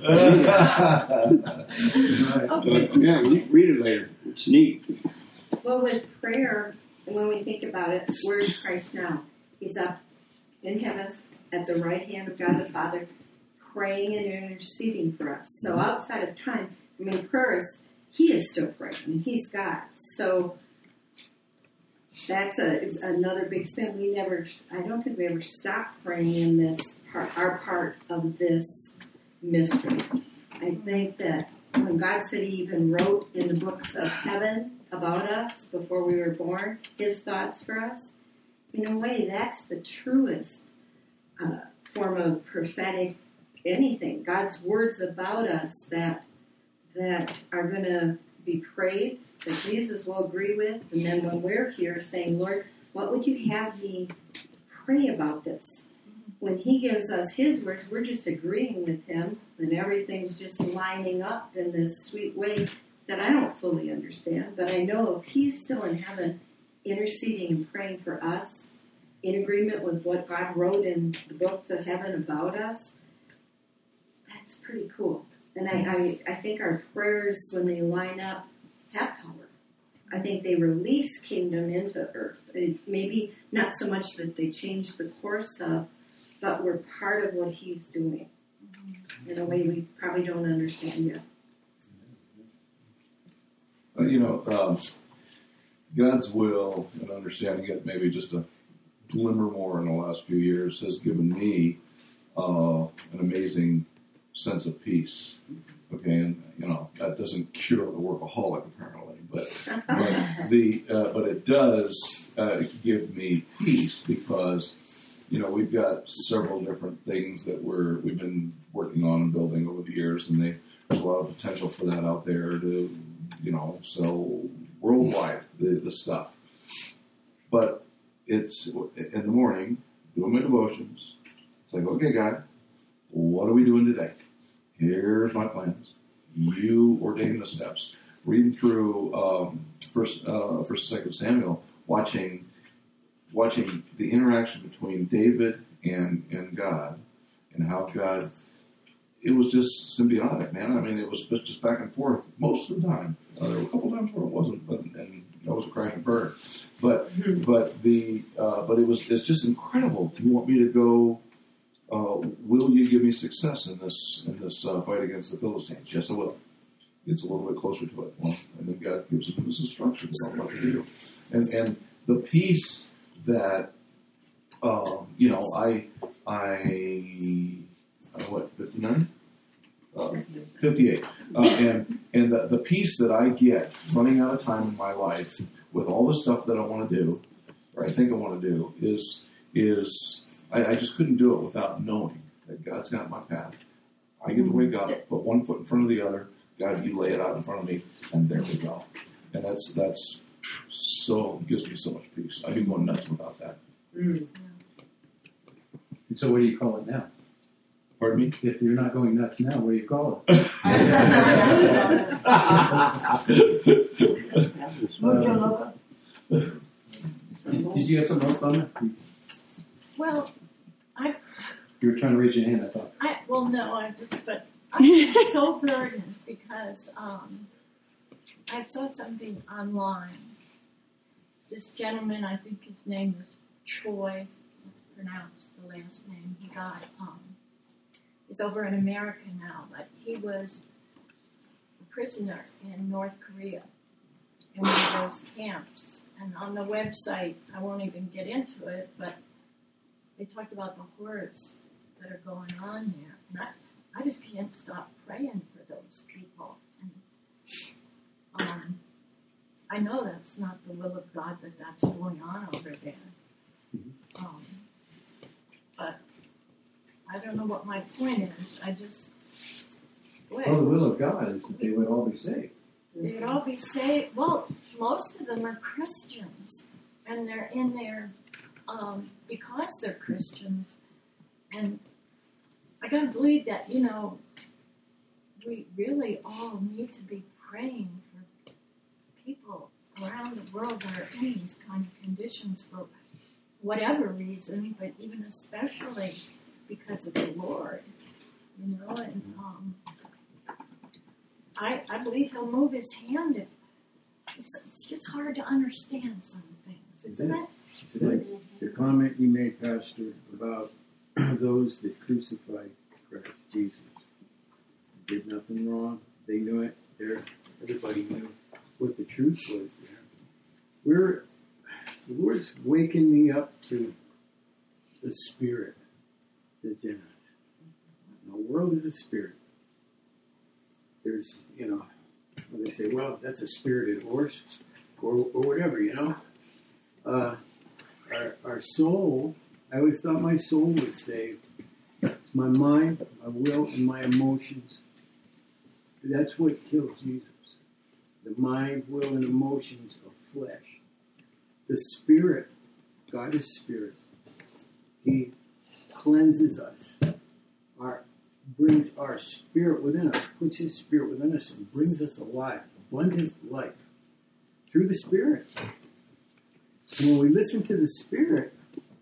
But, yeah, you read it later. It's neat. Well, with prayer, when we think about it, where's Christ now? He's up in heaven at the right hand of God the Father, praying and interceding for us. So outside of time, I mean, prayer is, He is still praying. I mean, He's God. So that's a another big spin. We never, I don't think we ever stopped praying in this part, our part of this mystery. I think that when God said He even wrote in the books of heaven about us before we were born, His thoughts for us, in a way, that's the truest uh, form of prophetic anything. God's words about us that that are going to be prayed, that Jesus will agree with, and then when we're here saying, Lord, what would you have me pray about this? When He gives us His words, we're just agreeing with Him, and everything's just lining up in this sweet way that I don't fully understand, but I know if He's still in heaven interceding and praying for us, in agreement with what God wrote in the books of heaven about us, that's pretty cool. And I, I, I think our prayers, when they line up, have power. I think they release kingdom into earth. It's maybe not so much that they change the course of, but we're part of what He's doing in a way we probably don't understand yet. Uh, you know, um, God's will and understanding it, maybe just a glimmer more in the last few years, has given me uh, an amazing sense of peace. Okay, and you know that doesn't cure the workaholic apparently, but but the uh, but it does uh, give me peace because you know we've got several different things that we're we've been working on and building over the years, and they, there's a lot of potential for that out there to you know sell worldwide the the stuff. But it's in the morning doing my devotions. It's like, okay, God, what are we doing today? Here's my plans. You ordain the steps. Reading through um, first, uh, first and second Samuel, watching, watching the interaction between David and and God, and how God it was just symbiotic, man. I mean, it was just back and forth most of the time. Uh, there were a couple times where it wasn't, but and it was a crash and burn. But but the uh, but it was it's just incredible. You want me to go? Uh, will you give me success in this in this uh, fight against the Philistines? Yes, I will. Gets a little bit closer to it. Well, and then God gives him his instructions on what to do. And and the peace that uh, you know, I I uh, what fifty-nine, uh, fifty-eight, uh, and and the the peace that I get running out of time in my life with all the stuff that I want to do, or I think I want to do, is is I, I just couldn't do it without knowing that God's got my path. I get to wake up, put one foot in front of the other. God, you lay it out in front of me, and there we go. And that's that's so gives me so much peace. I'd be going nuts without that. Mm. And so, what do you call it now? Pardon me? If you're not going nuts now, what do you call it? uh, did you have something else on it? Well, I. You were trying to raise your hand, I thought. I well, no, I just but. I'm so burdened because um, I saw something online. This gentleman, I think his name was Choi, pronounced the last name. He got, um, he's over in America now, but he was a prisoner in North Korea in one of those camps. And on the website, I won't even get into it, but they talked about the horrors that are going on there. And I, I just can't stop praying for those people. And um, I know that's not the will of God that that's going on over there. Um, but I don't know what my point is. I just... Boy, well, the will of God is that they would all be saved. They would all be saved. Well, most of them are Christians. And they're in there um, because they're Christians. And I gotta believe that, you know, we really all need to be praying for people around the world that are in these kind of conditions for whatever reason, but even especially because of the Lord, you know, and um, I, I believe He'll move His hand. If it's, it's just hard to understand some things, isn't it? It's like the comment you made, Pastor, about those that crucified Christ Jesus. They did nothing wrong. They knew it. There, everybody knew what the truth was there. We're, the Lord's waking me up to the Spirit that's in us. The world is a spirit. There's, you know, when they say, well, that's a spirited horse, or, or whatever, you know. Uh, our, our soul, I always thought my soul was saved. It's my mind, my will, and my emotions. That's what kills Jesus. The mind, will, and emotions of flesh. The Spirit, God is Spirit. He cleanses us. Our brings our spirit within us, puts His Spirit within us, and brings us alive, abundant life through the Spirit. And when we listen to the Spirit,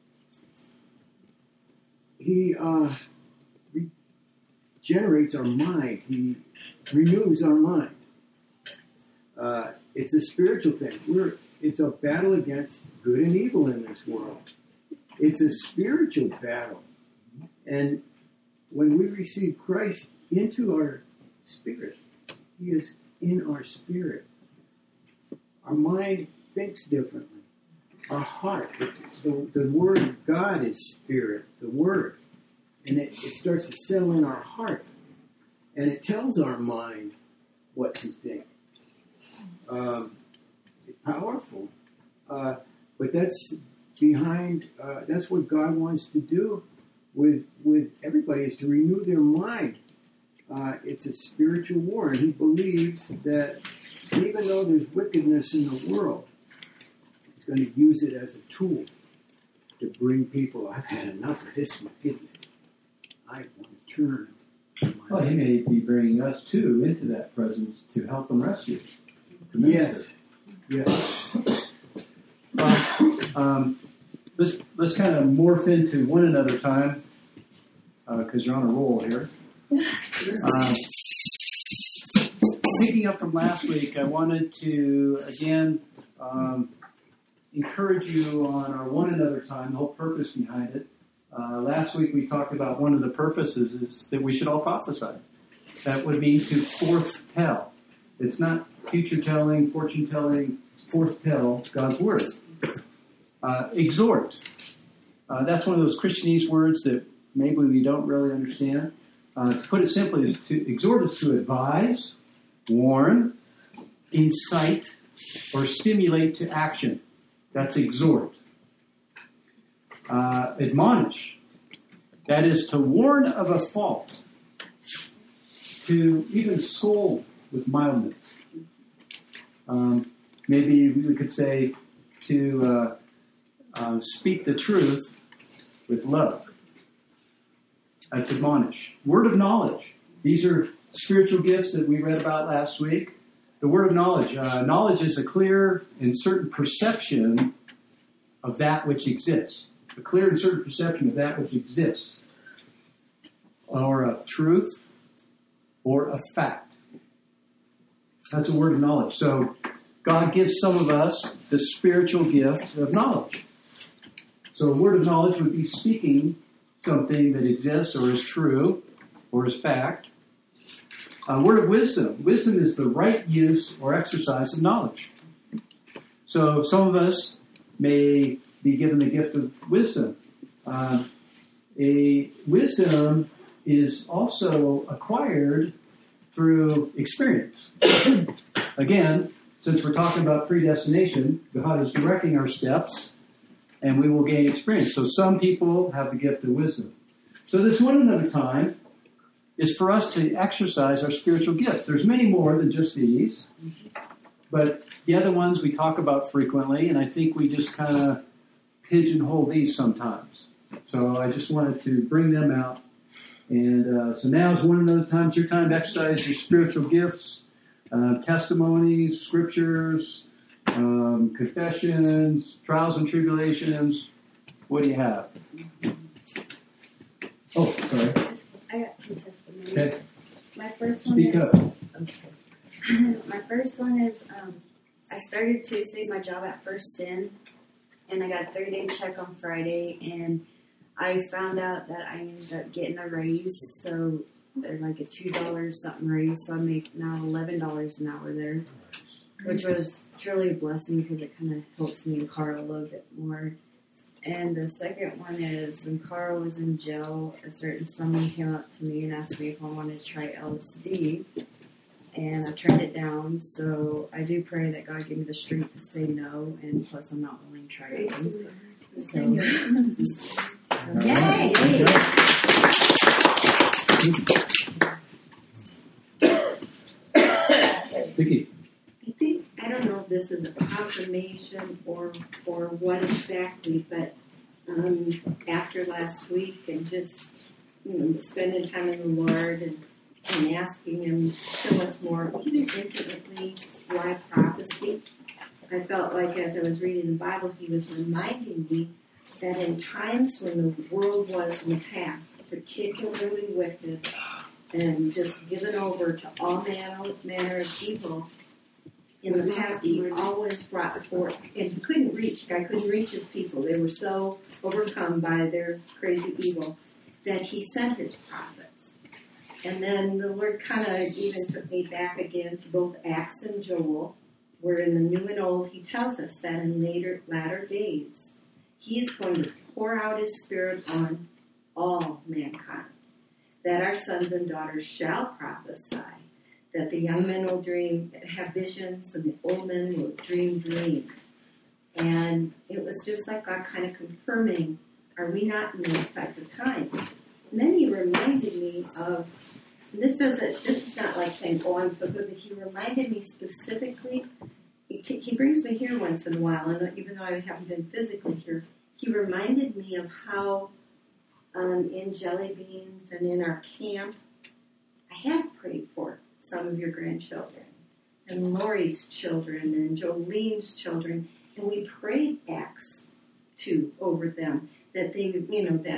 He uh, regenerates our mind. He renews our mind. Uh, it's a spiritual thing. We're it's a battle against good and evil in this world. It's a spiritual battle, and when we receive Christ into our spirit, He is in our spirit. Our mind thinks differently. Our heart, the, the Word of God is spirit, the Word. And it, it starts to settle in our heart. And it tells our mind what to think. Um, it's powerful. Uh, but that's behind, uh, that's what God wants to do with with everybody, is to renew their mind. Uh, it's a spiritual war, and He believes that even though there's wickedness in the world, He's going to use it as a tool to bring people. I've had enough of this wickedness. I want to turn. Well, He may be bringing us too into that presence to help them rescue. Yes. Yes. Well, um, let's let's kind of morph into one another time, because uh, you're on a roll here. Uh, picking up from last week, I wanted to, again, um, encourage you on our one another time, the whole purpose behind it. Uh, last week we talked about one of the purposes is that we should all prophesy. That would mean to foretell. It's not future telling, fortune telling, foretell God's word. Uh, exhort. Uh, that's one of those Christianese words that maybe we don't really understand. Uh, to put it simply, is to exhort is to advise, warn, incite, or stimulate to action. That's exhort. Uh, admonish. That is to warn of a fault. To even scold with mildness. Um, maybe we could say to uh, uh, speak the truth with love. That's admonish. Word of knowledge. These are spiritual gifts that we read about last week. The word of knowledge. Uh, knowledge is a clear and certain perception of that which exists. A clear and certain perception of that which exists. Or a truth or a fact. That's a word of knowledge. So God gives some of us the spiritual gift of knowledge. So a word of knowledge would be speaking something that exists or is true or is fact. A word of wisdom. Wisdom is the right use or exercise of knowledge. So some of us may be given the gift of wisdom. Uh, a wisdom is also acquired through experience. Again, since we're talking about predestination, God is directing our steps, and we will gain experience. So some people have the gift of wisdom. So this one another time is for us to exercise our spiritual gifts. There's many more than just these, but the other ones we talk about frequently, and I think we just kind of pigeonhole these sometimes. So I just wanted to bring them out. And uh, so now is one another time. It's your time to exercise your spiritual gifts, uh, testimonies, scriptures, um, confessions, trials and tribulations. What do you have? Oh, sorry. I got two testimonies. Okay. My first one Speak is, up. Okay. My first one is um, I started Tuesday my job at First In, and I got a thirty-day check on Friday, and I found out that I ended up getting a raise, so they're like a two dollars something raise, so I make now eleven dollars an hour there, which was truly a blessing because it kind of helps me and Carl a little bit more. And the second one is when Carl was in jail, a certain someone came up to me and asked me if I wanted to try L S D, and I turned it down, so I do pray that God give me the strength to say no, and plus I'm not willing to try it again. So, Yay! Vicky. I think, I don't know if this is a confirmation or or what exactly, but um, after last week and just, you know, spending time in the Lord and, and asking Him to show us more, even intimately, why prophecy, I felt like as I was reading the Bible, He was reminding me that in times when the world was in the past particularly wicked and just given over to all manner, manner of evil, in the past He always brought forth, and He couldn't reach, God couldn't reach His people. They were so overcome by their crazy evil that He sent His prophets. And then the Lord kind of even took me back again to both Acts and Joel, where in the New and Old He tells us that in later latter days He is going to pour out His Spirit on all mankind, that our sons and daughters shall prophesy, that the young men will dream, have visions, and the old men will dream dreams. And it was just like God kind of confirming, are we not in those type of times? And then He reminded me of, and this isn't, this is not like saying, oh, I'm so good, but He reminded me specifically, He, he brings me here once in a while, and even though I haven't been physically here, He reminded me of how um, in Jelly Beans and in our camp, I have prayed for some of your grandchildren, and Lori's children, and Jolene's children, and we prayed Acts two over them, that they, you know, that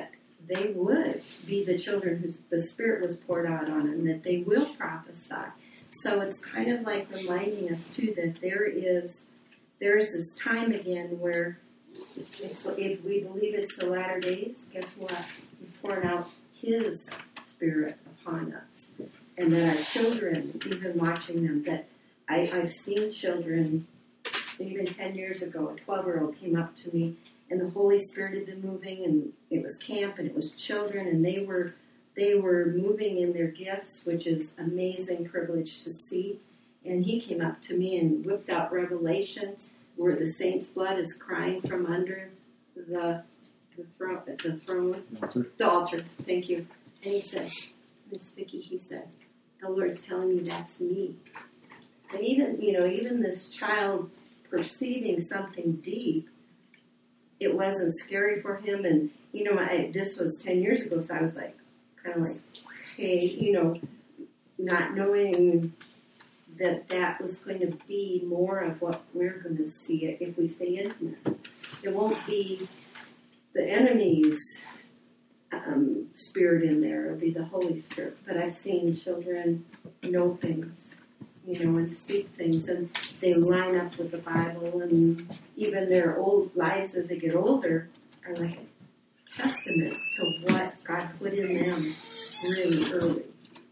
they would be the children whose the Spirit was poured out on, and that they will prophesy. So it's kind of like reminding us too that there is there is this time again where it's, if we believe it's the latter days, guess what? He's pouring out His Spirit upon us, and that our children, even watching them, that I, I've seen children. Even ten years ago, a twelve-year-old came up to me, and the Holy Spirit had been moving, and it was camp, and it was children, and they were they were moving in their gifts, which is amazing privilege to see. And he came up to me and whipped out Revelation, where the saint's blood is crying from under the the throne, the throne, Altar. the altar. Thank you. And he said, Miss Vicky, he said, the Lord's telling you that's me. And even you know, even this child perceiving something deep, it wasn't scary for him. And, you know, I, this was ten years ago, so I was like, kind of like, hey, you know, not knowing that that was going to be more of what we're going to see if we stay intimate. It won't be the enemy's um, spirit in there. It'll be the Holy Spirit. But I've seen children know things, you know, and speak things, and they line up with the Bible, and even their old lives as they get older are like a testament to what God put in them really early.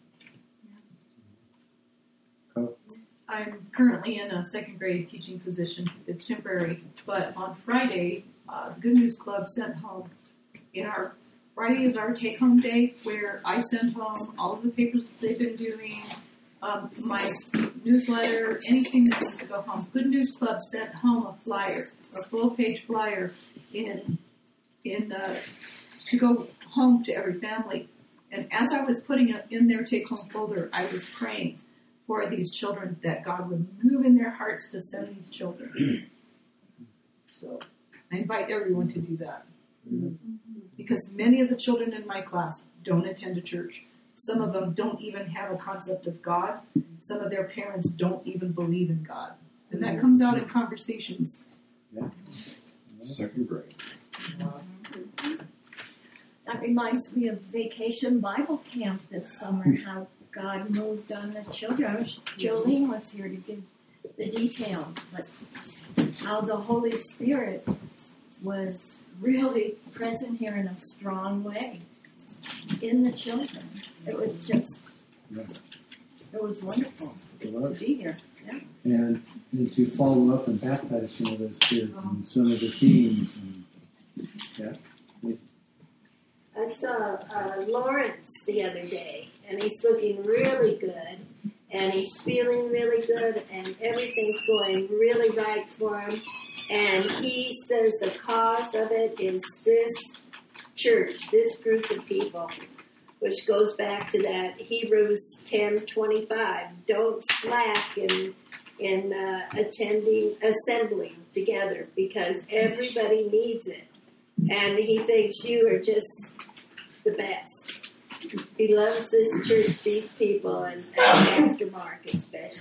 I'm currently in a second grade teaching position. It's temporary, but on Friday, uh, the Good News Club sent home. In our Friday is our take-home day, where I send home all of the papers that they've been doing, um, my newsletter, anything that needs to go home. Good News Club sent home a flyer, a full-page flyer, in in uh, to go home to every family. And as I was putting it in their take-home folder, I was praying for these children, that God would move in their hearts to send these children. So I invite everyone to do that. Because many of the children in my class don't attend a church. Some of them don't even have a concept of God. Some of their parents don't even believe in God. And that comes out in conversations. Yeah. Second grade. That reminds me of Vacation Bible Camp this summer, how God moved on the children. I wish Jolene was here to give the details, but how the Holy Spirit was really present here in a strong way in the children. It was just, it was wonderful to be here. Yeah. And, and to follow up and baptize some of those kids and some of the teens. And, yeah. I saw uh, Lawrence the other day, and he's looking really good, and he's feeling really good, and everything's going really right for him. And he says the cause of it is this church, this group of people, which goes back to that Hebrews ten twenty-five. Don't slack in in uh, attending, assembling together, because everybody needs it. And he thinks you are just the best. He loves this church, these people, and, and Pastor Mark especially.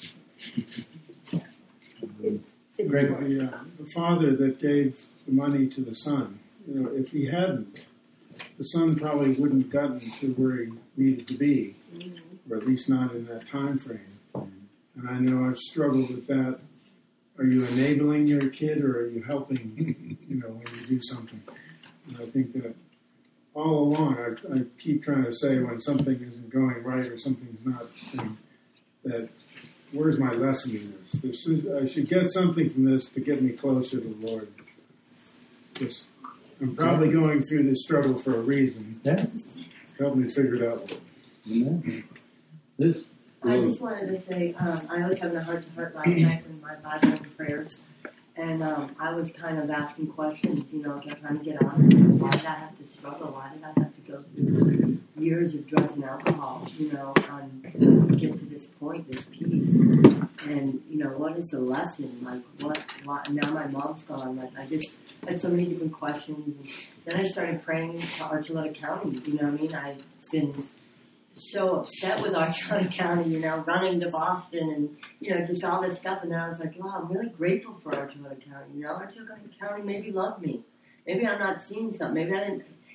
It's a great one. The, uh, the father that gave the money to the son, you know, if he hadn't, the son probably wouldn't have gotten to where he needed to be, or at least not in that time frame. And I know I've struggled with that. Are you enabling your kid, or are you helping, you know, when you do something? And I think that all along, I, I keep trying to say when something isn't going right or something's not, that where's my lesson in this? This is, I should get something from this to get me closer to the Lord. Just, I'm probably going through this struggle for a reason. Yeah. Help me figure it out. Amen. This. I just wanted to say, um, I was having a heart-to-heart last night with my Bible and prayers, and um, I was kind of asking questions, you know, trying to get on it. Why did I have to struggle? Why did I have to go through years of drugs and alcohol, you know, um, to get to this point, this peace? And, you know, what is the lesson? Like, what, what now my mom's gone. Like, I just had so many different questions. And then I started praying to Archuleta County, you know what I mean? I've been so upset with Archuleta County, you know, running to Boston and, you know, just all this stuff. And then I was like, wow, I'm really grateful for Archuleta County. You know, Archuleta County maybe loved me. Maybe I'm not seeing something. Maybe I didn't,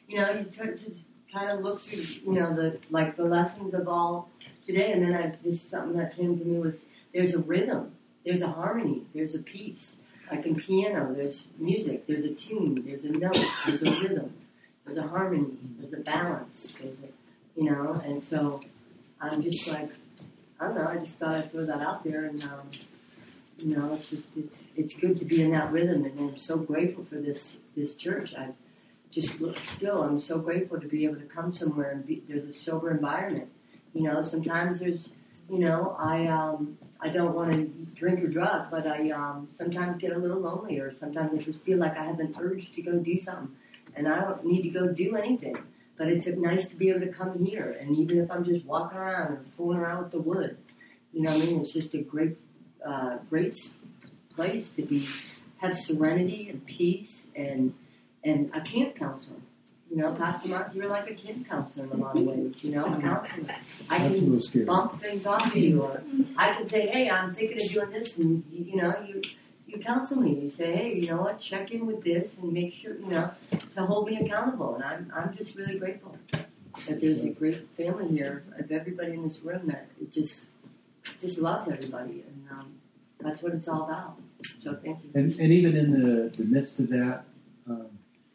you know, you try to kind of look through, you know, the like the lessons of all today, and then I just something that came to me was there's a rhythm, there's a harmony, there's a piece. Like in piano, there's music, there's a tune, there's a note, there's a rhythm, there's a harmony, there's a balance, there's a, you know, and so I'm just like, I don't know, I just thought I'd throw that out there, and um, you know, it's just it's it's good to be in that rhythm, and I'm so grateful for this this church. I just look, still, I'm so grateful to be able to come somewhere and be, there's a sober environment. You know, sometimes there's, you know, I um I don't want to drink or drug, but I um sometimes get a little lonely, or sometimes I just feel like I have an urge to go do something, and I don't need to go do anything. But it's nice to be able to come here, and even if I'm just walking around or fooling around with the wood, you know what I mean? It's just a great, uh, great place to be, have serenity and peace, and and a camp counselor. You know, Pastor Mark, you're like a camp counselor in a lot of ways. You know, a counselor. I can bump things off of you, or I can say, hey, I'm thinking of doing this, and you know, you. You counsel me. You say, hey, you know what? Check in with this and make sure, you know, to hold me accountable. And I'm, I'm just really grateful that there's a great family here of everybody in this room that it just, just loves everybody, and um, that's what it's all about. So thank you. And, and even in the, the midst of that, um,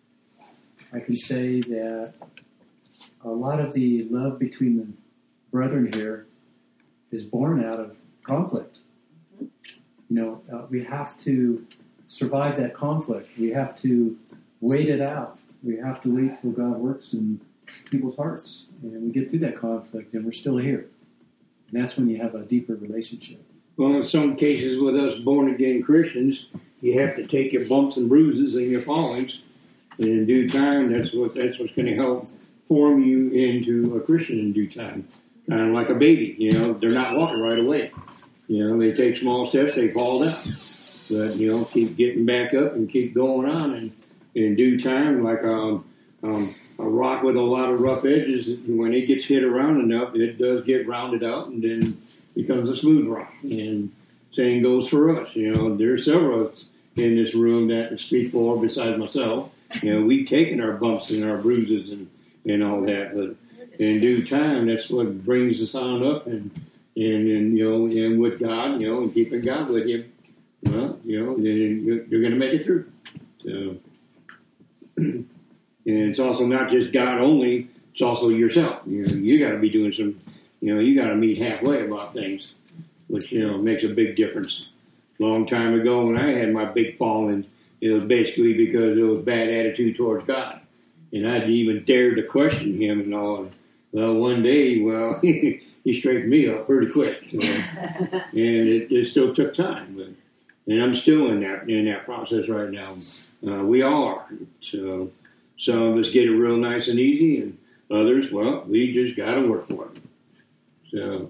I can say that a lot of the love between the brethren here is born out of conflict. You know, uh, we have to survive that conflict. We have to wait it out. We have to wait till God works in people's hearts. And we get through that conflict, and we're still here. And that's when you have a deeper relationship. Well, in some cases with us born-again Christians, you have to take your bumps and bruises and your fallings. And in due time, that's what that's what's going to help form you into a Christian in due time. Kind of like a baby, you know, they're not walking right away. You know, they take small steps, they fall down. But, you know, keep getting back up and keep going on. And in due time, like um, um, a rock with a lot of rough edges, when it gets hit around enough, it does get rounded out and then becomes a smooth rock. And same goes for us. You know, there's several of us in this room that speak for besides myself. You know, we've taken our bumps and our bruises and, and all that. But in due time, that's what brings us on up and And, and, you know, and with God, you know, and keeping God with you, well, you know, you're, you're going to make it through. So, and it's also not just God only, it's also yourself. You know, you got to be doing some, you know, you got to meet halfway about things, which, you know, makes a big difference. Long time ago when I had my big fall, and it was basically because it was bad attitude towards God. And I didn't even dare to question him and all. Well, one day, well, he straightened me up pretty quick, so, and it, it still took time. But and I'm still in that in that process right now. Uh, we all are. So some of us get it real nice and easy, and others, well, we just got to work for it. So.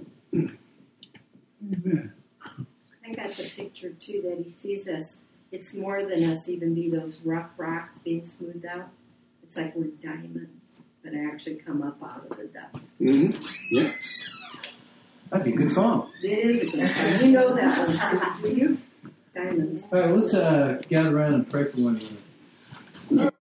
I think that's a picture too that he sees us. It's more than us even be those rough rocks being smoothed out. It's like we're diamonds that actually come up out of the dust. Mm-hmm. Yeah. That'd be a good song. It is a good song. You know that one, do you? Diamonds. All right, let's uh, gather around and pray for one another.